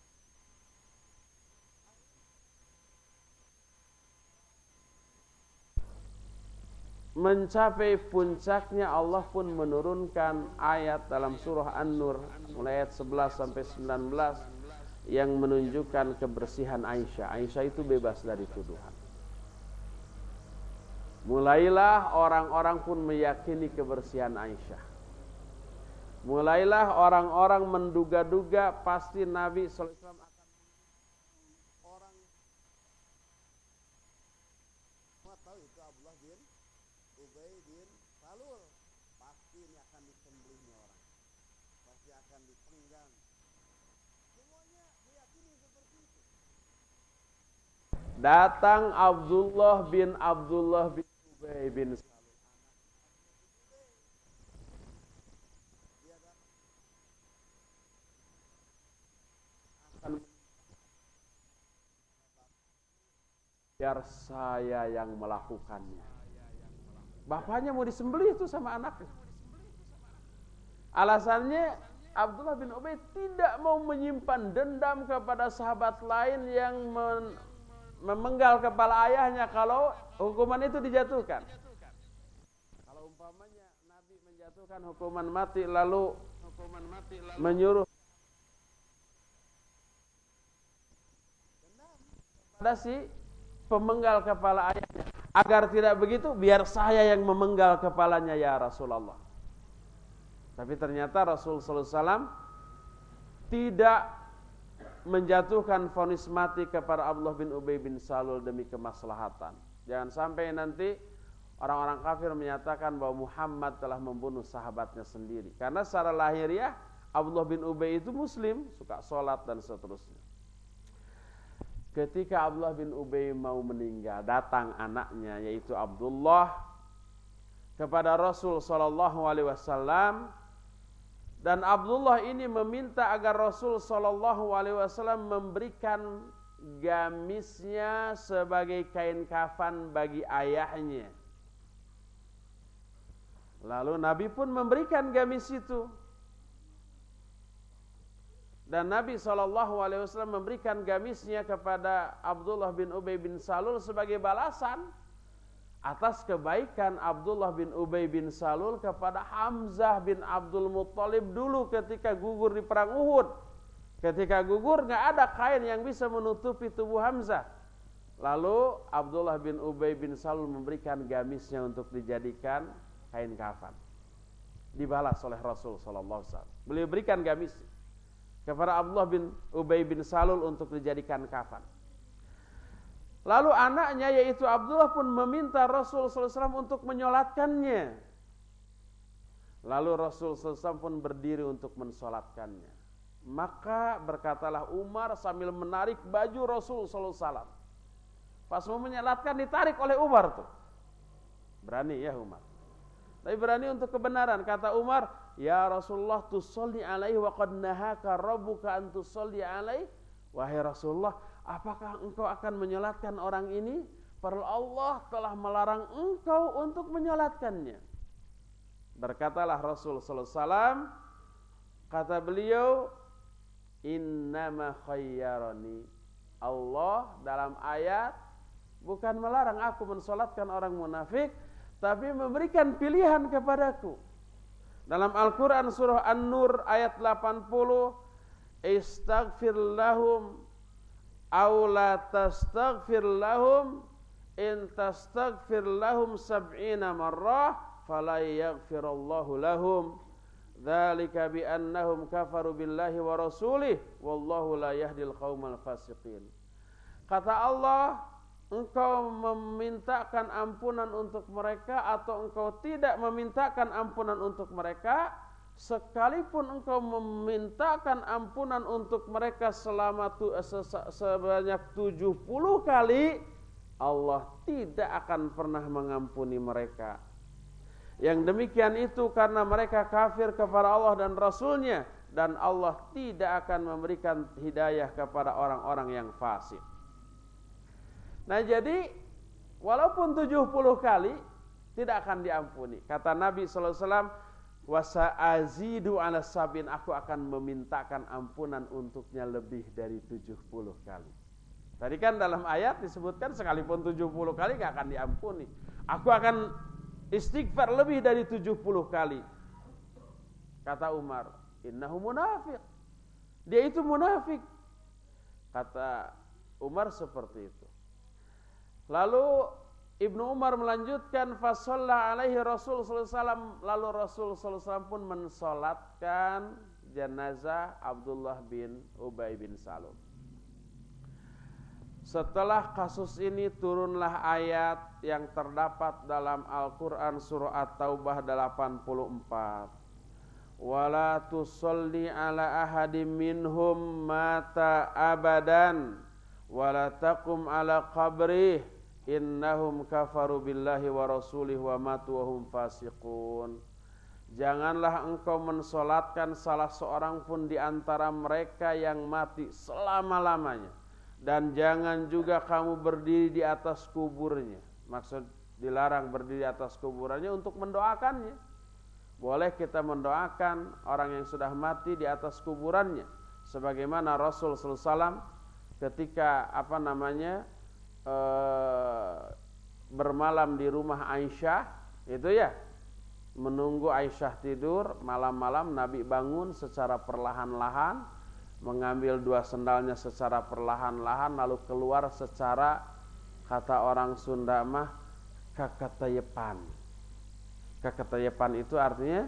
Mencapai puncaknya Allah pun menurunkan ayat dalam surah An-Nur mulai ayat sebelas sampai sembilan belas yang menunjukkan kebersihan Aisyah. Aisyah itu bebas dari tuduhan. Mulailah orang-orang pun meyakini kebersihan Aisyah. Mulailah orang-orang menduga-duga pasti Nabi sallallahu alaihi wasallam akan orang. Semua tahu itu Abdullah bin Ubay bin Salul, pasti ini akan disembelihnya orang, pasti akan dipenggal. Semuanya meyakini seperti itu. Datang Abdullah bin Abdullah bin Ubay bin Salul, dia akan biar saya yang melakukannya. Bapaknya mau disembelih itu sama anaknya. Alasannya Abdullah bin Ubay tidak mau menyimpan dendam kepada sahabat lain yang men- memenggal kepala ayahnya kalau hukuman itu dijatuhkan. Kalau umpamanya Nabi menjatuhkan hukuman mati lalu hukuman mati lalu menyuruh pada si pemenggal kepala ayahnya. Agar tidak begitu, biar saya yang memenggal kepalanya ya Rasulullah. Tapi ternyata Rasul sallallahu alaihi wasallam tidak menjatuhkan vonis mati kepada Abdullah bin Ubay bin Salul demi kemaslahatan. Jangan sampai nanti orang-orang kafir menyatakan bahwa Muhammad telah membunuh sahabatnya sendiri. Karena secara lahiriah Abdullah bin Ubay itu muslim, suka sholat dan seterusnya. Ketika Abdullah bin Ubay mau meninggal, datang anaknya yaitu Abdullah kepada Rasul sallallahu alaihi wasallam, dan Abdullah ini meminta agar Rasul sallallahu alaihi wasallam memberikan gamisnya sebagai kain kafan bagi ayahnya. Lalu Nabi pun memberikan gamis itu. Dan Nabi shallallahu alaihi wasallam memberikan gamisnya kepada Abdullah bin Ubay bin Salul sebagai balasan atas kebaikan Abdullah bin Ubay bin Salul kepada Hamzah bin Abdul Muttalib dulu ketika gugur di perang Uhud. Ketika gugur nggak ada kain yang bisa menutupi tubuh Hamzah. Lalu Abdullah bin Ubay bin Salul memberikan gamisnya untuk dijadikan kain kafan. Dibalas oleh Rasul shallallahu alaihi wasallam. Beliau berikan gamis kepada Abdullah bin Ubay bin Salul untuk dijadikan kafan. Lalu anaknya yaitu Abdullah pun meminta Rasul sallallahu alaihi wasallam untuk menyolatkannya. Lalu Rasul sallallahu alaihi wasallam pun berdiri untuk mensolatkannya. Maka berkatalah Umar sambil menarik baju Rasul sallallahu alaihi wasallam. Pas mau menyolatkan ditarik oleh Umar tuh. Berani ya Umar. Tapi berani untuk kebenaran. Kata Umar, ya Rasulullah tusolli alaihi wa qad nahaka rabbuka an tusolli alaihi. Wahai Rasulullah, apakah engkau akan menyolatkan orang ini? Padahal Allah telah melarang engkau untuk menyolatkannya. Berkatalah Rasul sallallahu alaihi wasallam, kata beliau, innama khayyarani. Allah dalam ayat bukan melarang aku mensolatkan orang munafik, tapi memberikan pilihan kepadaku. Dalam Al-Quran surah An-Nur ayat delapan puluh, istaghfir lahum aw la tastaghfir lahum in tastaghfir lahum sab'ina marrah fala yaghfirallahu lahum dzalika bi annahum kafaru billahi wa rasulih wallahu la yahdil qaumal fasiqin. Kata Allah, engkau memintakan ampunan untuk mereka atau engkau tidak memintakan ampunan untuk mereka, sekalipun engkau memintakan ampunan untuk mereka selama tu, se, sebanyak tujuh puluh kali, Allah tidak akan pernah mengampuni mereka. Yang demikian itu karena mereka kafir kepada Allah dan Rasulnya, dan Allah tidak akan memberikan hidayah kepada orang-orang yang fasik. Nah, jadi walaupun tujuh puluh kali tidak akan diampuni. Kata Nabi sallallahu alaihi wasallam, wa sa'azidu ala sabin, aku akan memintakan ampunan untuknya lebih dari tujuh puluh kali. Tadi kan dalam ayat disebutkan sekalipun tujuh puluh kali enggak akan diampuni. Aku akan istighfar lebih dari tujuh puluh kali. Kata Umar, innahu munafiq. Dia itu munafik. Kata Umar seperti itu. Lalu Ibnu Umar melanjutkan, fa shalla alaihi Rasul sallallahu alaihi wasallam, lalu Rasul sallallahu alaihi wasallam pun mensolatkan jenazah Abdullah bin Ubay bin Salul. Setelah kasus ini turunlah ayat yang terdapat dalam Al-Qur'an surah At-Taubah delapan puluh empat. Wala tusalli ala ahadim minhum mata abadan wala taqum ala qabrih innahum kafaru billahi wa rasulih wa matu wa hum fasiqun. Janganlah engkau mensolatkan salah seorang pun di antara mereka yang mati selama-lamanya, dan jangan juga kamu berdiri di atas kuburnya. Maksud dilarang berdiri di atas kuburannya untuk mendoakannya. Boleh kita mendoakan orang yang sudah mati di atas kuburannya, sebagaimana Rasul sallallahu alaihi wasallam ketika apa namanya e, bermalam di rumah Aisyah itu ya, menunggu Aisyah tidur malam-malam, Nabi bangun secara perlahan-lahan, mengambil dua sendalnya secara perlahan-lahan, lalu keluar secara, kata orang Sunda mah, kakatayepan. Kakatayepan itu artinya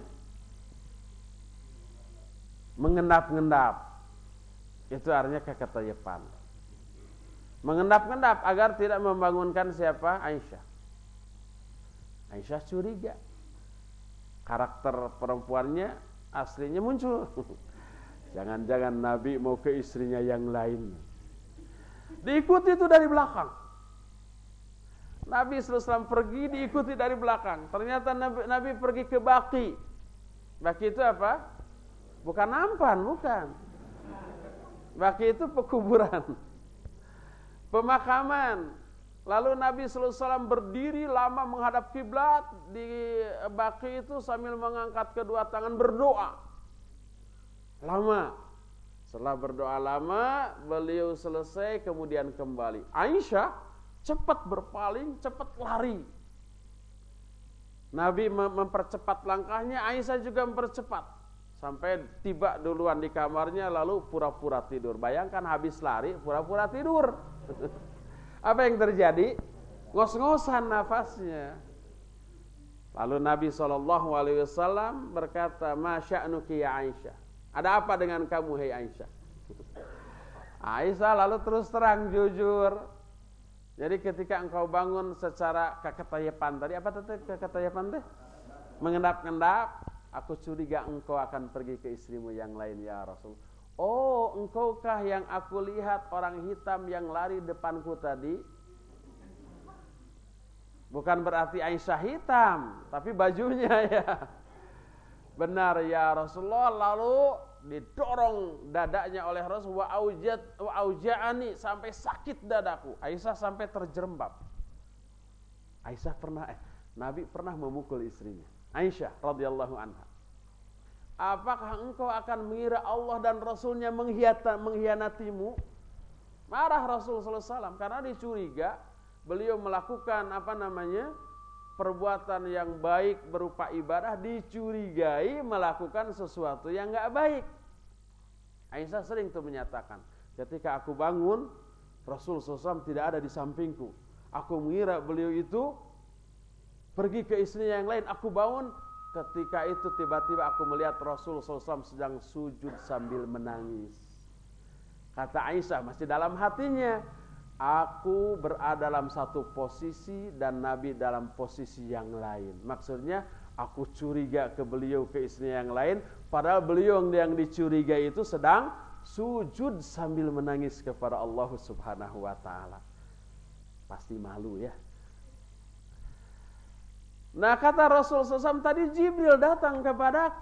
mengendap-endap. Itu artinya kakatayepan. Mengendap-endap agar tidak membangunkan siapa? Aisyah. Aisyah curiga. Karakter perempuannya aslinya muncul. Jangan-jangan Nabi mau ke istrinya yang lain. Diikuti itu dari belakang. Nabi sallallahu alaihi wasallam pergi, diikuti dari belakang. Ternyata Nabi, Nabi pergi ke Baqi. Baqi itu apa? Bukan nampan, bukan. Baqi itu pekuburan, pemakaman. Lalu Nabi sallallahu alaihi wasallam berdiri lama menghadap kiblat di Baqi itu sambil mengangkat kedua tangan berdoa. Lama. Setelah berdoa lama, beliau selesai kemudian kembali. Aisyah cepat berpaling, cepat lari. Nabi mempercepat langkahnya, Aisyah juga mempercepat. Sampai tiba duluan di kamarnya, lalu pura-pura tidur. Bayangkan habis lari, pura-pura tidur. Apa yang terjadi? Ngos-ngosan nafasnya. Lalu Nabi shallallahu alaihi wasallam berkata, ma sya'nuki ya Aisyah. Ada apa dengan kamu, hei Aisyah? Aisyah lalu terus terang, jujur. Jadi ketika engkau bangun secara kakatayepan tadi, apa tadi kakatayepan teh? Mengendap-endap, aku curiga engkau akan pergi ke istrimu yang lain ya Rasul. Oh, engkaukah yang aku lihat orang hitam yang lari depanku tadi? Bukan berarti Aisyah hitam, tapi bajunya ya. Benar ya Rasulullah. Lalu didorong dadanya oleh Rasul, wa aujat wa auja'ani, sampai sakit dadaku. Aisyah sampai terjerembab. Aisyah pernah eh Nabi pernah memukul istrinya, Aisyah radhiyallahu anha. Apakah engkau akan mengira Allah dan Rasulnya mengkhianatimu? Marah Rasul sallallahu alaihi wasallam karena dicuriga beliau melakukan apa namanya perbuatan yang baik berupa ibadah, dicurigai melakukan sesuatu yang enggak baik. Aisyah sering tuh menyatakan, ketika aku bangun Rasul sallallahu alaihi wasallam tidak ada di sampingku. Aku mengira beliau itu pergi ke istrinya yang lain. Aku bangun, ketika itu tiba-tiba aku melihat Rasul sallallahu alaihi wasallam sedang sujud sambil menangis. Kata Aisyah masih dalam hatinya, aku berada dalam satu posisi dan Nabi dalam posisi yang lain. Maksudnya aku curiga ke beliau ke istrinya yang lain, padahal beliau yang dicurigai itu sedang sujud sambil menangis kepada Allah Subhanahu wa taala. Pasti malu ya. Nah, kata Rasul sallallahu alaihi wasallam tadi, Jibril datang kepadaku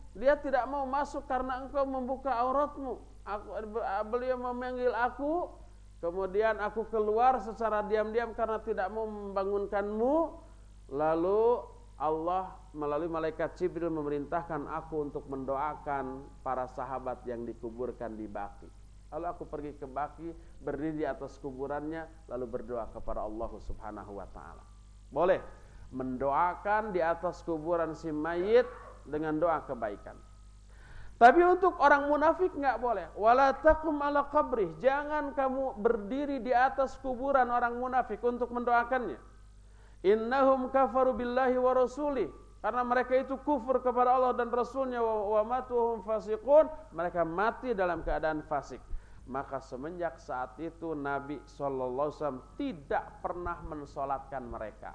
Dia tidak mau masuk karena engkau membuka auratmu. Aku, beliau memanggil aku, kemudian aku keluar secara diam-diam karena tidak mau membangunkanmu. Lalu Allah melalui malaikat Jibril memerintahkan aku untuk mendoakan para sahabat yang dikuburkan di Baqi. Lalu aku pergi ke Baqi, berdiri di atas kuburannya, lalu berdoa kepada Allah Subhanahu wa taala. Boleh mendoakan di atas kuburan si mayit dengan doa kebaikan. Tapi untuk orang munafik enggak boleh. Wala taqum ala qabrih, jangan kamu berdiri di atas kuburan orang munafik untuk mendoakannya. Innahum kafaru billahi wa rasulih, karena mereka itu kufur kepada Allah dan Rasulnya, wa matuhum fasiqun, mereka mati dalam keadaan fasik. Maka semenjak saat itu Nabi shallallahu alaihi wasallam tidak pernah mensolatkan mereka,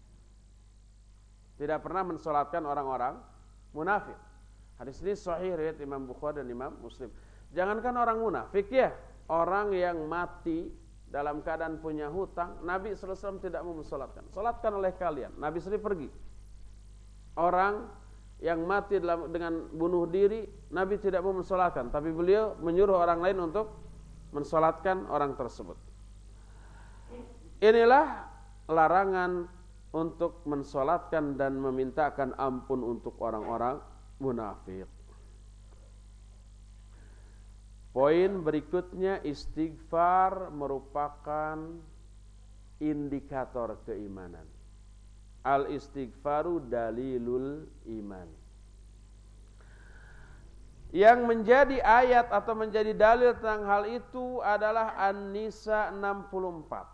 tidak pernah mensolatkan orang-orang munafik. Hadis ini sahih riwayat Imam Bukhari dan Imam Muslim. Jangankan orang munafik ya, orang yang mati dalam keadaan punya hutang, Nabi shallallahu alaihi wasallam tidak mau mensolatkan. Solatkan oleh kalian. Nabi sendiri pergi. Orang yang mati dalam, dengan bunuh diri, Nabi tidak mau mensolatkan, tapi beliau menyuruh orang lain untuk mensolatkan orang tersebut. Inilah larangan untuk mensolatkan dan memintakan ampun untuk orang-orang munafik. Poin berikutnya, istighfar merupakan indikator keimanan. Al-istighfaru dalilul iman. Yang menjadi ayat atau menjadi dalil tentang hal itu adalah An-Nisa enam puluh empat.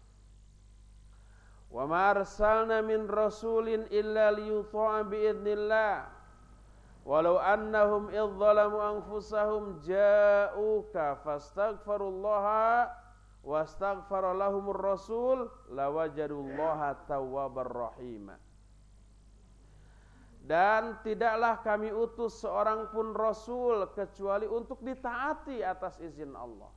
Wa ma arsalna min rasulin illa liyuta'a bi'idznillah walau annahum idh zalamu anfusahum ja'uka fastaghfirullaha wastaghfara lahumur rasul lawajadullaha tawwabar rahima. Dan tidaklah kami utus seorang pun rasul kecuali untuk ditaati atas izin Allah.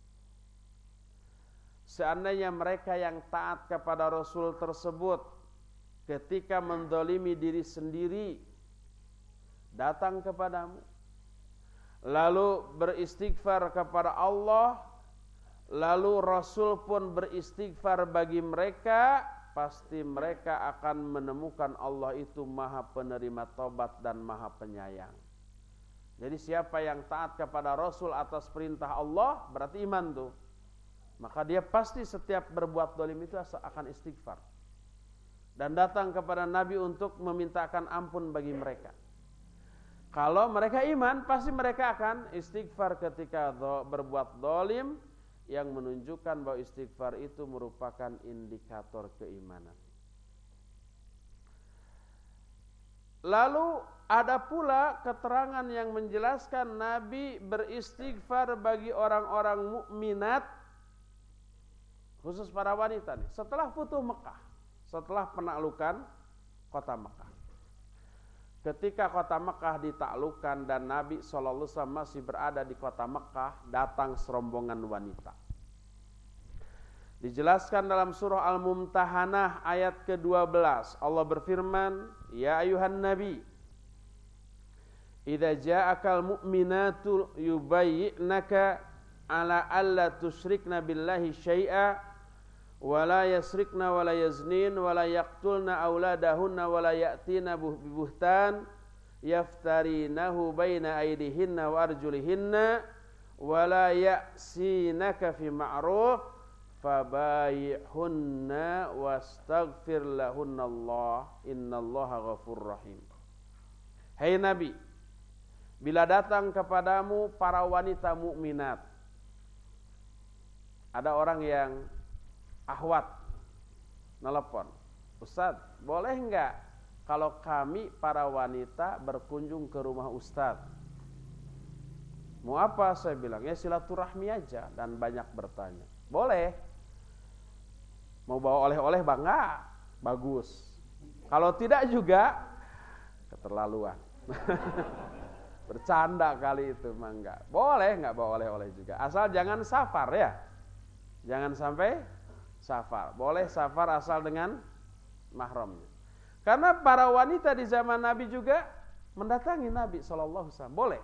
Seandainya mereka yang taat kepada rasul tersebut ketika mendolimi diri sendiri datang kepadamu, lalu beristighfar kepada Allah, lalu Rasul pun beristighfar bagi mereka, pasti mereka akan menemukan Allah itu maha penerima tobat dan maha penyayang. Jadi siapa yang taat kepada Rasul atas perintah Allah berarti iman tuh. Maka dia pasti setiap berbuat dolim itu akan istighfar dan datang kepada Nabi untuk memintakan ampun bagi mereka. Kalau mereka iman, pasti mereka akan istighfar ketika berbuat dolim, yang menunjukkan bahwa istighfar itu merupakan indikator keimanan. Lalu ada pula keterangan yang menjelaskan Nabi beristighfar bagi orang-orang mukminat, khusus para wanita nih, setelah Futuh Mekah, setelah penaklukan kota Mekah. Ketika kota Mekah ditaklukkan dan Nabi shallallahu alaihi wasallam masih berada di kota Mekah, datang serombongan wanita. Dijelaskan dalam surah Al-Mumtahanah ayat kedua belas. Allah berfirman, "Ya ayuhan nabi, idza ja'akal mu'minatu yubayyi'naka ala alla tusyrikna billahi syai'a wala yasrikna wala yaznin wala yaqtulna auladahunna wala ya'tina bibuhtan yaftarinahu baina aydihinna wa arjulihinna wala ya'sinaka fi ma'ruf fabayi'hunna wastaghfir lahunallah innallaha ghafurur rahim." Hai Nabi, bila datang kepadamu para wanita mukminat, ada orang yang ahwat nelpon, "Ustaz, boleh enggak kalau kami para wanita berkunjung ke rumah Ustaz?" "Mau apa?" Saya bilang, "Ya silaturahmi aja," dan banyak bertanya. "Boleh." "Mau bawa oleh-oleh bangga?" "Bagus." "Kalau tidak juga?" Keterlaluan. Bercanda kali itu, mah enggak. Boleh enggak bawa oleh-oleh juga, asal jangan safar ya. Jangan sampai safar. Boleh safar asal dengan mahramnya. Karena para wanita di zaman Nabi juga mendatangi Nabi shallallahu alaihi wasallam. Boleh.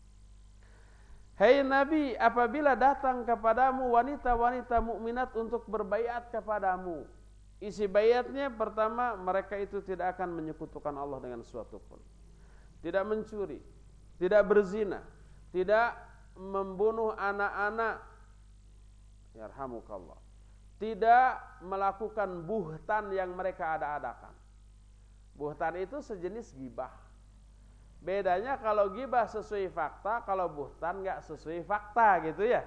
Hai Nabi, apabila datang kepadamu wanita-wanita mukminat untuk berbaiat kepadamu, isi baiatnya pertama, mereka itu tidak akan menyekutukan Allah dengan suatu pun, tidak mencuri, tidak berzina, tidak membunuh anak-anak, yarhamukallah, tidak melakukan buhtan yang mereka ada-adakan. Buhtan itu sejenis gibah. Bedanya kalau gibah sesuai fakta, kalau buhtan nggak sesuai fakta gitu ya.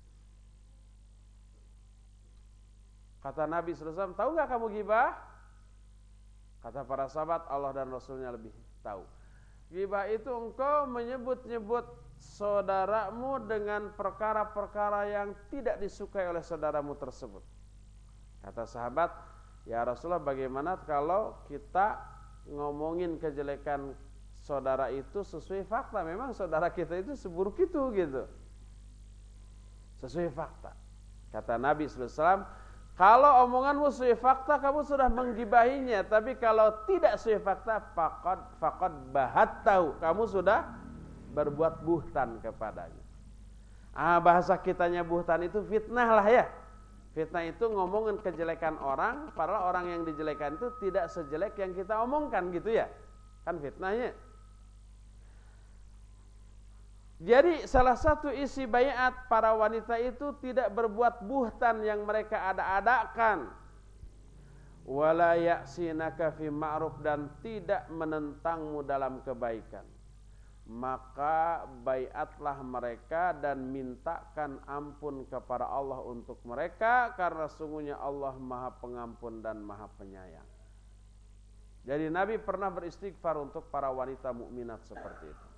Kata Nabi shallallahu alaihi wasallam, tahu nggak kamu gibah? Kata para sahabat, Allah dan Rasulnya lebih tahu. Gibah itu engkau menyebut-nyebut saudaramu dengan perkara-perkara yang tidak disukai oleh saudaramu tersebut. Kata sahabat, ya Rasulullah, bagaimana kalau kita ngomongin kejelekan saudara itu sesuai fakta? Memang saudara kita itu seburuk itu gitu, sesuai fakta. Kata Nabi shallallahu alaihi wasallam, kalau omonganmu sesuai fakta, kamu sudah menggibahinya. Tapi kalau tidak sesuai fakta, faqad faqad bahattahu, kamu sudah berbuat buhtan kepadanya. Ah, bahasa kitanya buhtan itu fitnah lah ya. Fitnah itu ngomongin kejelekan orang, padahal orang yang dijelekan itu tidak sejelek yang kita omongkan gitu ya. Kan fitnahnya. Jadi salah satu isi baiat para wanita itu tidak berbuat buhtan yang mereka ada-adakan. Wala ya'sinaka fi ma'ruf, dan tidak menentangmu dalam kebaikan. Maka baiatlah mereka dan mintakan ampun kepada Allah untuk mereka, karena sungguhnya Allah Maha Pengampun dan Maha Penyayang. Jadi Nabi pernah beristighfar untuk para wanita mukminat seperti itu.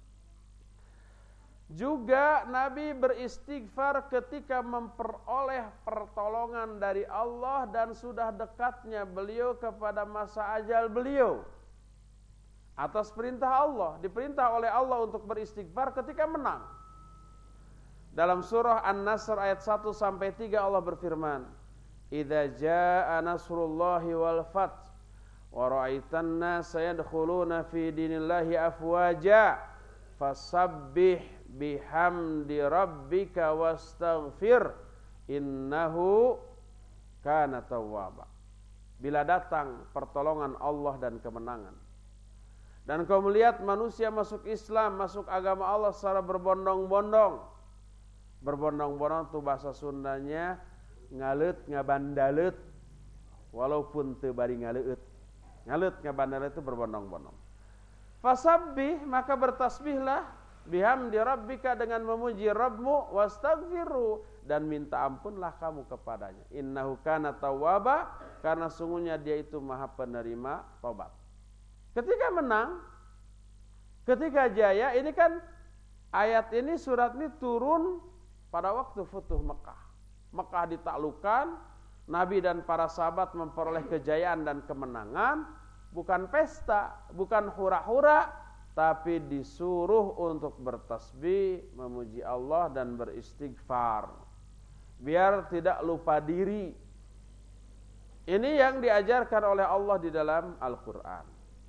Juga Nabi beristighfar ketika memperoleh pertolongan dari Allah dan sudah dekatnya beliau kepada masa ajal beliau. Atas perintah Allah, diperintah oleh Allah untuk beristighfar ketika menang. Dalam surah An-Nasr ayat satu sampai tiga Allah berfirman, "Idza jaa nasrullahi wal fath wa ra'aitan nasa yadkhuluna fi dinillahi afwaja fasabbih bihamdi rabbika wastaghfir innahu kana tawwaba." Bila datang pertolongan Allah dan kemenangan, dan kau melihat manusia masuk Islam, masuk agama Allah secara berbondong-bondong. Berbondong-bondong itu bahasa Sundanya ngalut ngabandalut, walaupun teu bari ngaleut. Ngalut ngabandalut itu berbondong-bondong. Fasabbih, maka bertasbihlah, bihamdi rabbika, dengan memuji Rabbmu, wastaghfiru, dan minta ampunlah kamu kepadanya. Innahu kana tawwaba, karena sungguhnya dia itu Maha penerima tobat. Ketika menang, ketika jaya, ini kan ayat ini, surat ini turun pada waktu Futuh Mekah. Mekah ditaklukkan, Nabi dan para sahabat memperoleh kejayaan dan kemenangan, bukan pesta, bukan hura-hura, tapi disuruh untuk bertasbih, memuji Allah dan beristighfar, biar tidak lupa diri. Ini yang diajarkan oleh Allah di dalam Al-Quran.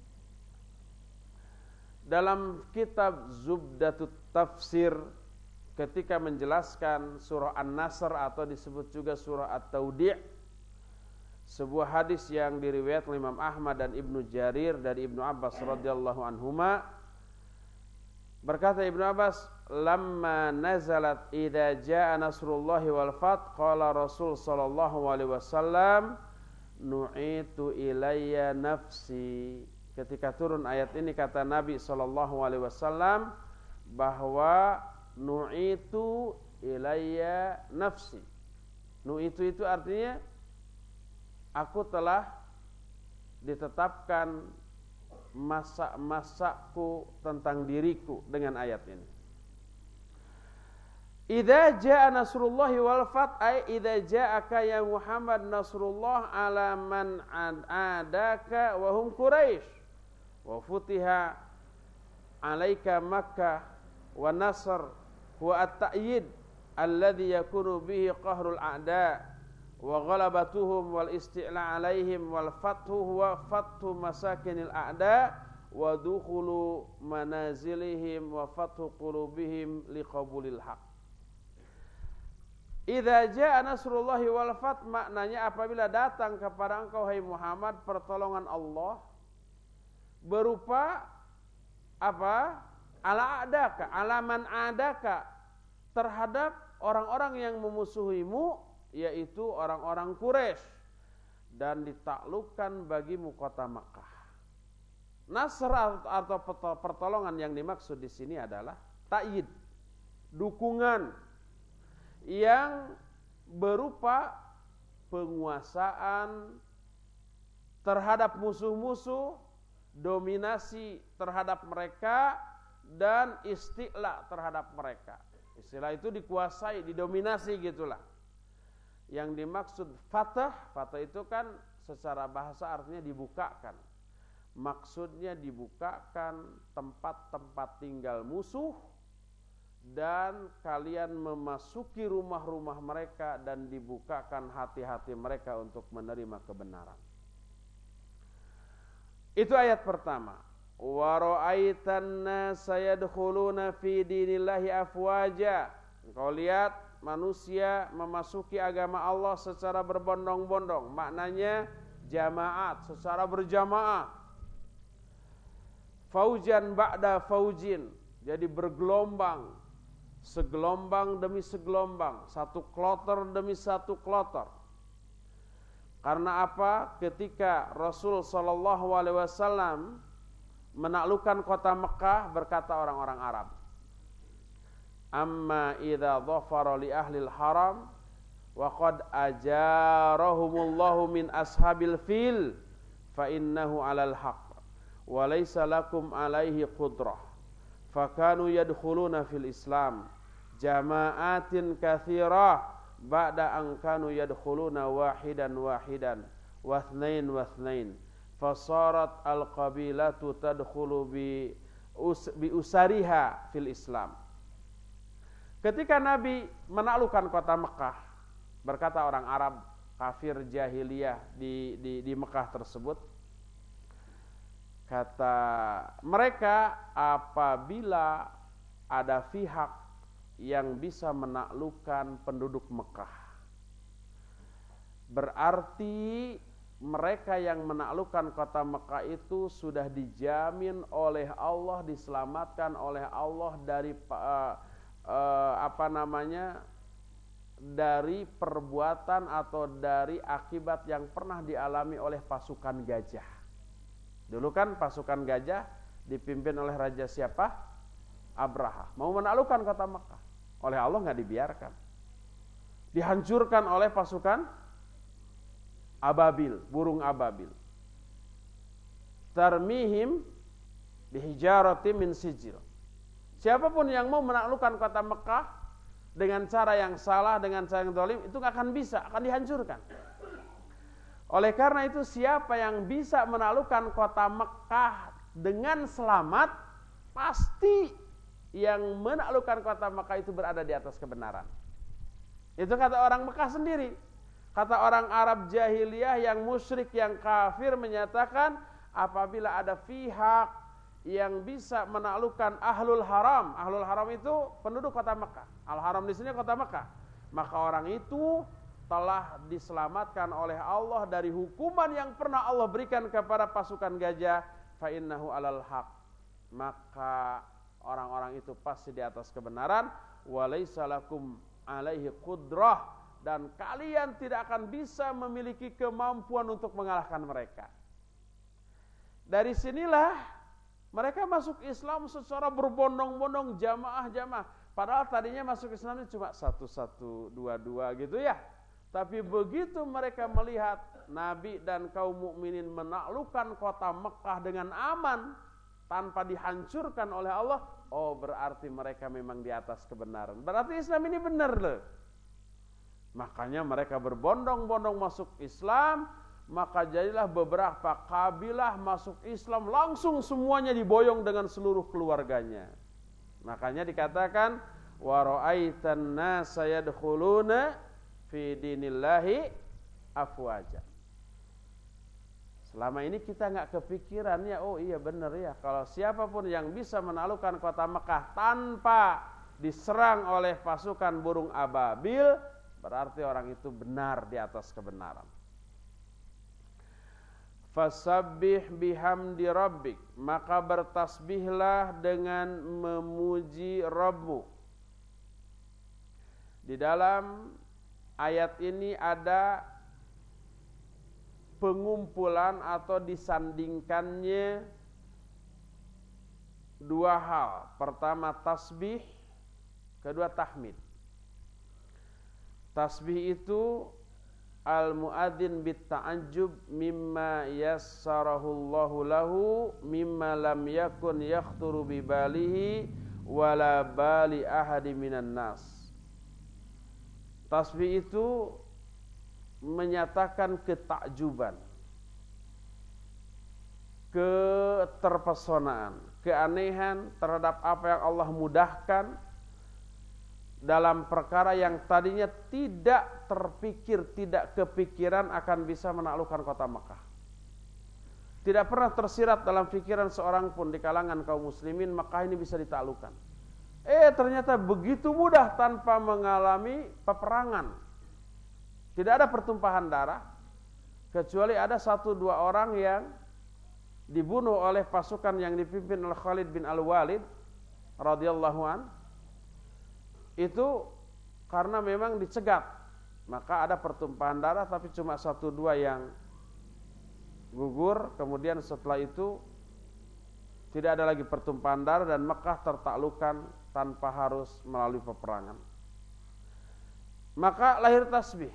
Dalam kitab Zubdatut Tafsir, ketika menjelaskan surah An-Nasr atau disebut juga surah At-Tawdi', sebuah hadis yang diriwayatkan oleh Imam Ahmad dan Ibnu Jarir dari Ibnu Abbas radhiyallahu anhuma, berkata Ibnu Abbas, "Lamma nazalat idza jaa nasrullahi wal fath, qala Rasul sallallahu alaihi wasallam, nu'itu ilayya nafsi." Ketika turun ayat ini, kata Nabi sallallahu alaihi wasallam bahwa nu'itu ilayya nafsi. Nu'itu itu artinya aku telah ditetapkan masa-masaku tentang diriku dengan ayat ini. Idza jaa nasrullahi wal fath, ay idza jaaka ya Muhammad nasrullah ala man adaka wa hum Quraisy wa futiha alaika Makkah wa nasr huwa at-ta'yid alladhi yakunu bihi qahrul a'da wa ghalabatuhum wal isti'la alaihim wal fathu huwa fathu masakinil a'da wa dukhulu manazilihim wa fathu qulubihim liqabulil haq. Idza jaa nasrullahi wal fath, maknanya apabila datang kepada engkau hai Muhammad pertolongan Allah berupa apa? Ala adaka, alaman adaka, terhadap orang-orang yang memusuhimu, yaitu orang-orang Quraisy, dan ditaklukkan bagimu kota Makkah. Nasr atau pertolongan yang dimaksud di sini adalah ta'yid, dukungan yang berupa penguasaan terhadap musuh-musuh, dominasi terhadap mereka, dan isti'la terhadap mereka. Istilah itu dikuasai, didominasi gitulah. Yang dimaksud fatah, fatah itu kan secara bahasa artinya dibukakan. Maksudnya dibukakan tempat-tempat tinggal musuh dan kalian memasuki rumah-rumah mereka dan dibukakan hati-hati mereka untuk menerima kebenaran. Itu ayat pertama. Wa ra'aitan nasa yadkhuluna fi dinillahi afwaja. Engkau lihat manusia memasuki agama Allah secara berbondong-bondong. Maknanya jamaat, secara berjamaah. Faujan ba'da faujin, jadi bergelombang, segelombang demi segelombang, satu kloter demi satu kloter. Karena apa? Ketika Rasul sallallahu alaihi wasallam menaklukkan kota Mekah, berkata orang-orang Arab, amma idza dhafara li ahlil haram wa qad ajarahumullahu min ashabil fil fa innahu alal haqq wa laysa lakum alaihi qudrah fakanu yadkhuluna fil islam jama'atin katsirah ba'da an kanu yadkhuluna wahidan wahidan wa ithnain wa ithnain fasarat al-qabilatu tadkhulu bi us, bi usariha fil islam. Ketika Nabi menaklukkan kota Mekah, berkata orang Arab kafir jahiliyah di, di, di Mekah tersebut, kata mereka, apabila ada pihak yang bisa menaklukkan penduduk Mekah, berarti mereka yang menaklukkan kota Mekah itu sudah dijamin oleh Allah, diselamatkan oleh Allah dari uh, uh, apa namanya dari perbuatan atau dari akibat yang pernah dialami oleh pasukan gajah. Dulu kan pasukan gajah dipimpin oleh raja siapa? Abraha. Mau menaklukkan kota Mekah, oleh Allah nggak dibiarkan. Dihancurkan oleh pasukan ababil, burung ababil. Tarmihim bihijarati min sijil. Siapapun yang mau menaklukkan kota Mekah dengan cara yang salah, dengan cara yang zalim, itu nggak akan bisa, akan dihancurkan. Oleh karena itu, siapa yang bisa menaklukkan kota Mekah dengan selamat, pasti yang menaklukkan kota Mekah itu berada di atas kebenaran. Itu kata orang Mekah sendiri. Kata orang Arab jahiliyah yang musyrik, yang kafir, menyatakan apabila ada pihak yang bisa menaklukkan ahlul haram. Ahlul haram itu penduduk kota Mekah. Al-haram di sini kota Mekah. Maka orang itu telah diselamatkan oleh Allah dari hukuman yang pernah Allah berikan kepada pasukan gajah. Fa innahu alal haq. Maka orang-orang itu pasti di atas kebenaran. Wa laisa lakum alaihi qudrah. Dan kalian tidak akan bisa memiliki kemampuan untuk mengalahkan mereka. Dari sinilah mereka masuk Islam secara berbondong-bondong, jamaah-jamaah. Padahal tadinya masuk Islam itu cuma satu-satu, dua-dua gitu ya. Tapi begitu mereka melihat Nabi dan kaum mukminin menaklukkan kota Mekah dengan aman, tanpa dihancurkan oleh Allah, oh berarti mereka memang di atas kebenaran. Berarti Islam ini benar loh. Makanya mereka berbondong-bondong masuk Islam. Maka jadilah beberapa kabilah masuk Islam, langsung semuanya diboyong dengan seluruh keluarganya. Makanya dikatakan wa ra'aitan nasa yadkhuluna fi dinillahi afwaja. Selama ini kita nggak kepikiran ya, oh iya benar ya, kalau siapapun yang bisa menaklukkan kota Mekah tanpa diserang oleh pasukan burung ababil, berarti orang itu benar di atas kebenaran. Fasabbih bihamdi rabbik, maka bertasbihlah dengan memuji Rabbmu. Di dalam ayat ini ada pengumpulan atau disandingkannya dua hal. Pertama tasbih, kedua tahmid. Tasbih itu al-muadzin bit-ta'ajjub mimma yassarahu Allahu lahu mimma lam yakun yakhturu bi balihi wala bali ahadi minan nas. Tasbih itu menyatakan ketakjuban, keterpesonaan, keanehan terhadap apa yang Allah mudahkan dalam perkara yang tadinya tidak terpikir, tidak kepikiran akan bisa menaklukkan kota Mekah. Tidak pernah tersirat dalam pikiran seorang pun di kalangan kaum muslimin Mekah ini bisa ditaklukkan. Eh ternyata begitu mudah tanpa mengalami peperangan. Tidak ada pertumpahan darah, kecuali ada satu dua orang yang dibunuh oleh pasukan yang dipimpin oleh Khalid bin Al-Walid radhiyallahu an. Itu karena memang dicegat, maka ada pertumpahan darah, tapi cuma satu dua yang gugur. Kemudian setelah itu tidak ada lagi pertumpahan darah dan Mekah tertaklukkan tanpa harus melalui peperangan. Maka lahir tasbih.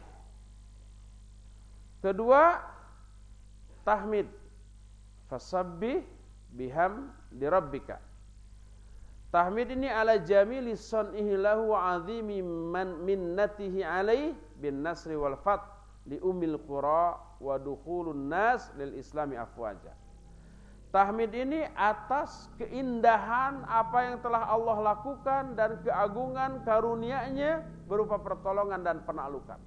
Kedua, tahmid. Fasabbih bihamdi rabbika. Tahmid ini ala jamili sun'ihi lahu wa azimi man minnatihi alaih bin nasri wal fath li umil qura wa dukhulun nas lil islami afwaja. Tahmid ini atas keindahan apa yang telah Allah lakukan dan keagungan karunia-Nya berupa pertolongan dan penaklukan.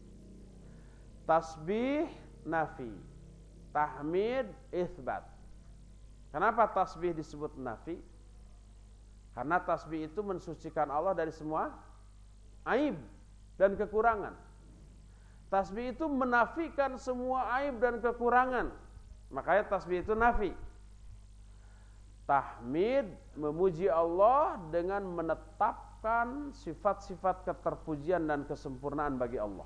Tasbih nafi, tahmid itsbat. Kenapa tasbih disebut nafi? Karena tasbih itu mensucikan Allah dari semua aib dan kekurangan. Tasbih itu menafikan semua aib dan kekurangan. Makanya tasbih itu nafi. Tahmid memuji Allah dengan menetapkan sifat-sifat keterpujian dan kesempurnaan bagi Allah.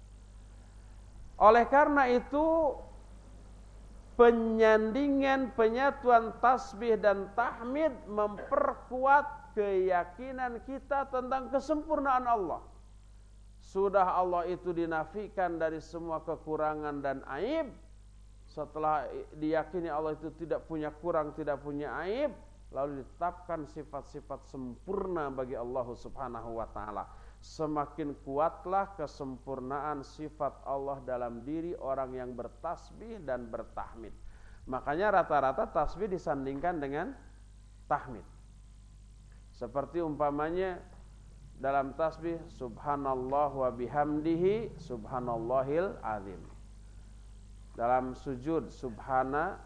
Oleh karena itu penyandingan penyatuan tasbih dan tahmid memperkuat keyakinan kita tentang kesempurnaan Allah. Sudah Allah itu dinafikan dari semua kekurangan dan aib. Setelah diyakini Allah itu tidak punya kurang, tidak punya aib, lalu ditetapkan sifat-sifat sempurna bagi Allah Subhanahu wa taala. Semakin kuatlah kesempurnaan sifat Allah dalam diri orang yang bertasbih dan bertahmid. Makanya rata-rata tasbih disandingkan dengan tahmid. Seperti umpamanya dalam tasbih subhanallah wa bihamdihi subhanallahil azim. Dalam sujud subhana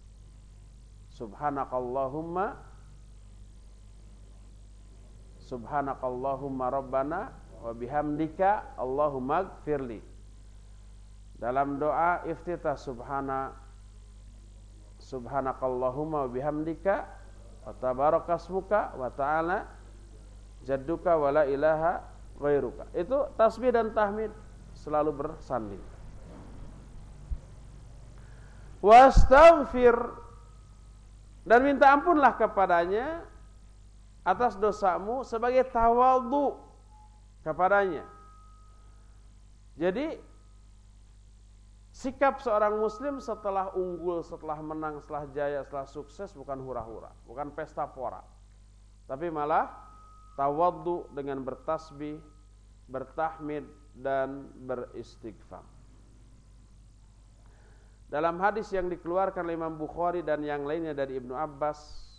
subhanakallahumma subhanakallahumma rabbana wa bihamdika allahumma gfirli. Dalam doa iftitah subhana subhanakallahumma wa bihamdika wa tabarakasmuka wa ta'ala jadduka wa la ilaha ghairuka. Itu tasbih dan tahmid selalu bersanding. Wastaghfir, dan minta ampunlah kepadanya atas dosamu sebagai tawadhu kepadanya. Jadi sikap seorang muslim setelah unggul, setelah menang, setelah jaya, setelah sukses bukan hura-hura, bukan pesta pora, tapi malah tawadhu dengan bertasbih, bertahmid dan beristighfar. Dalam hadis yang dikeluarkan oleh Imam Bukhari dan yang lainnya dari Ibnu Abbas,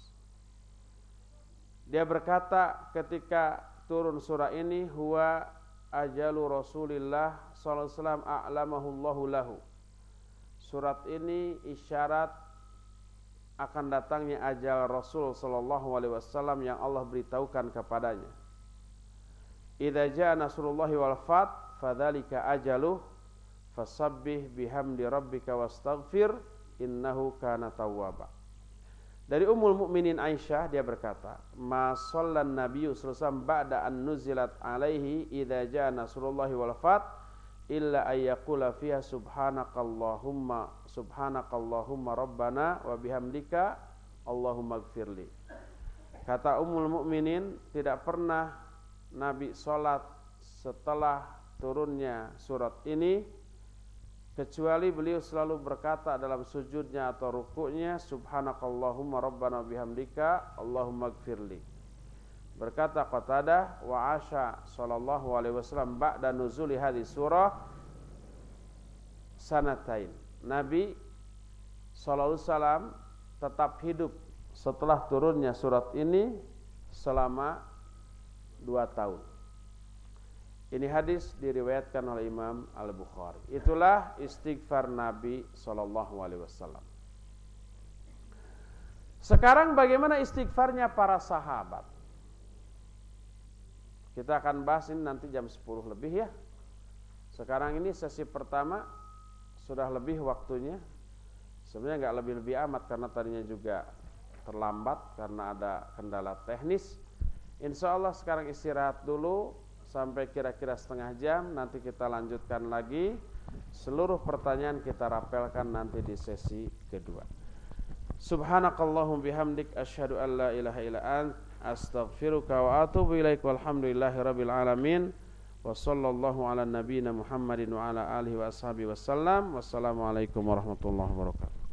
dia berkata ketika turun surah ini, huwa ajalu Rasulillah sallallahu alaihi wasallam a'lamahu Allahu lahu. surat ini isyarat akan datangnya ajal Rasul sallallahu alaihi wasallam yang Allah beritahukan kepadanya. Idza jaa nasrullahi wal fath fadzalika ajaluh fasabbih bihamdi rabbika wastaghfir innahu kana tawwaba. Dari Ummul Mukminin Aisyah dia berkata, "Ma shallan nabiyyu sallallahu alaihi wasallam ba'da an nuzilat alaihi idza jaa nasrullahi wal fath illa ayyaqula fiha subhanakallahumma subhanakallahumma rabbana wa bihamdika Allahumma ighfirli." Kata Ummul Mukminin, tidak pernah Nabi salat setelah turunnya surat ini kecuali beliau selalu berkata dalam sujudnya atau rukuknya, subhanakallahumma rabbana bihamdika Allahumma ighfirli. Berkata Qatadah, wa asha sallallahu alaihi wasallam ba'da nuzuli hadhihi surah sanatain. Nabi sallallahu alaihi wasallam tetap hidup setelah turunnya surat ini selama dua tahun. Ini hadis diriwayatkan oleh Imam Al-Bukhari. Itulah istighfar Nabi sallallahu alaihi wasallam. Sekarang bagaimana istighfarnya para sahabat? Kita akan bahas ini nanti jam sepuluh lebih ya. Sekarang ini sesi pertama sudah lebih waktunya. Sebenarnya enggak lebih-lebih amat karena tadinya juga terlambat karena ada kendala teknis. Insya Allah sekarang istirahat dulu sampai kira-kira setengah jam, nanti kita lanjutkan lagi. Seluruh pertanyaan kita rapelkan nanti di sesi kedua. Subhanakallahum bihamdik asyhadu an la ilaha illa ant astaghfiruka wa atubu ilaik walhamdulillahi rabbil alamin wa sallallahu ala nabiyyina Muhammadin wa ala alihi wa ashabihi wasallam. Wassalamualaikum warahmatullahi wabarakatuh.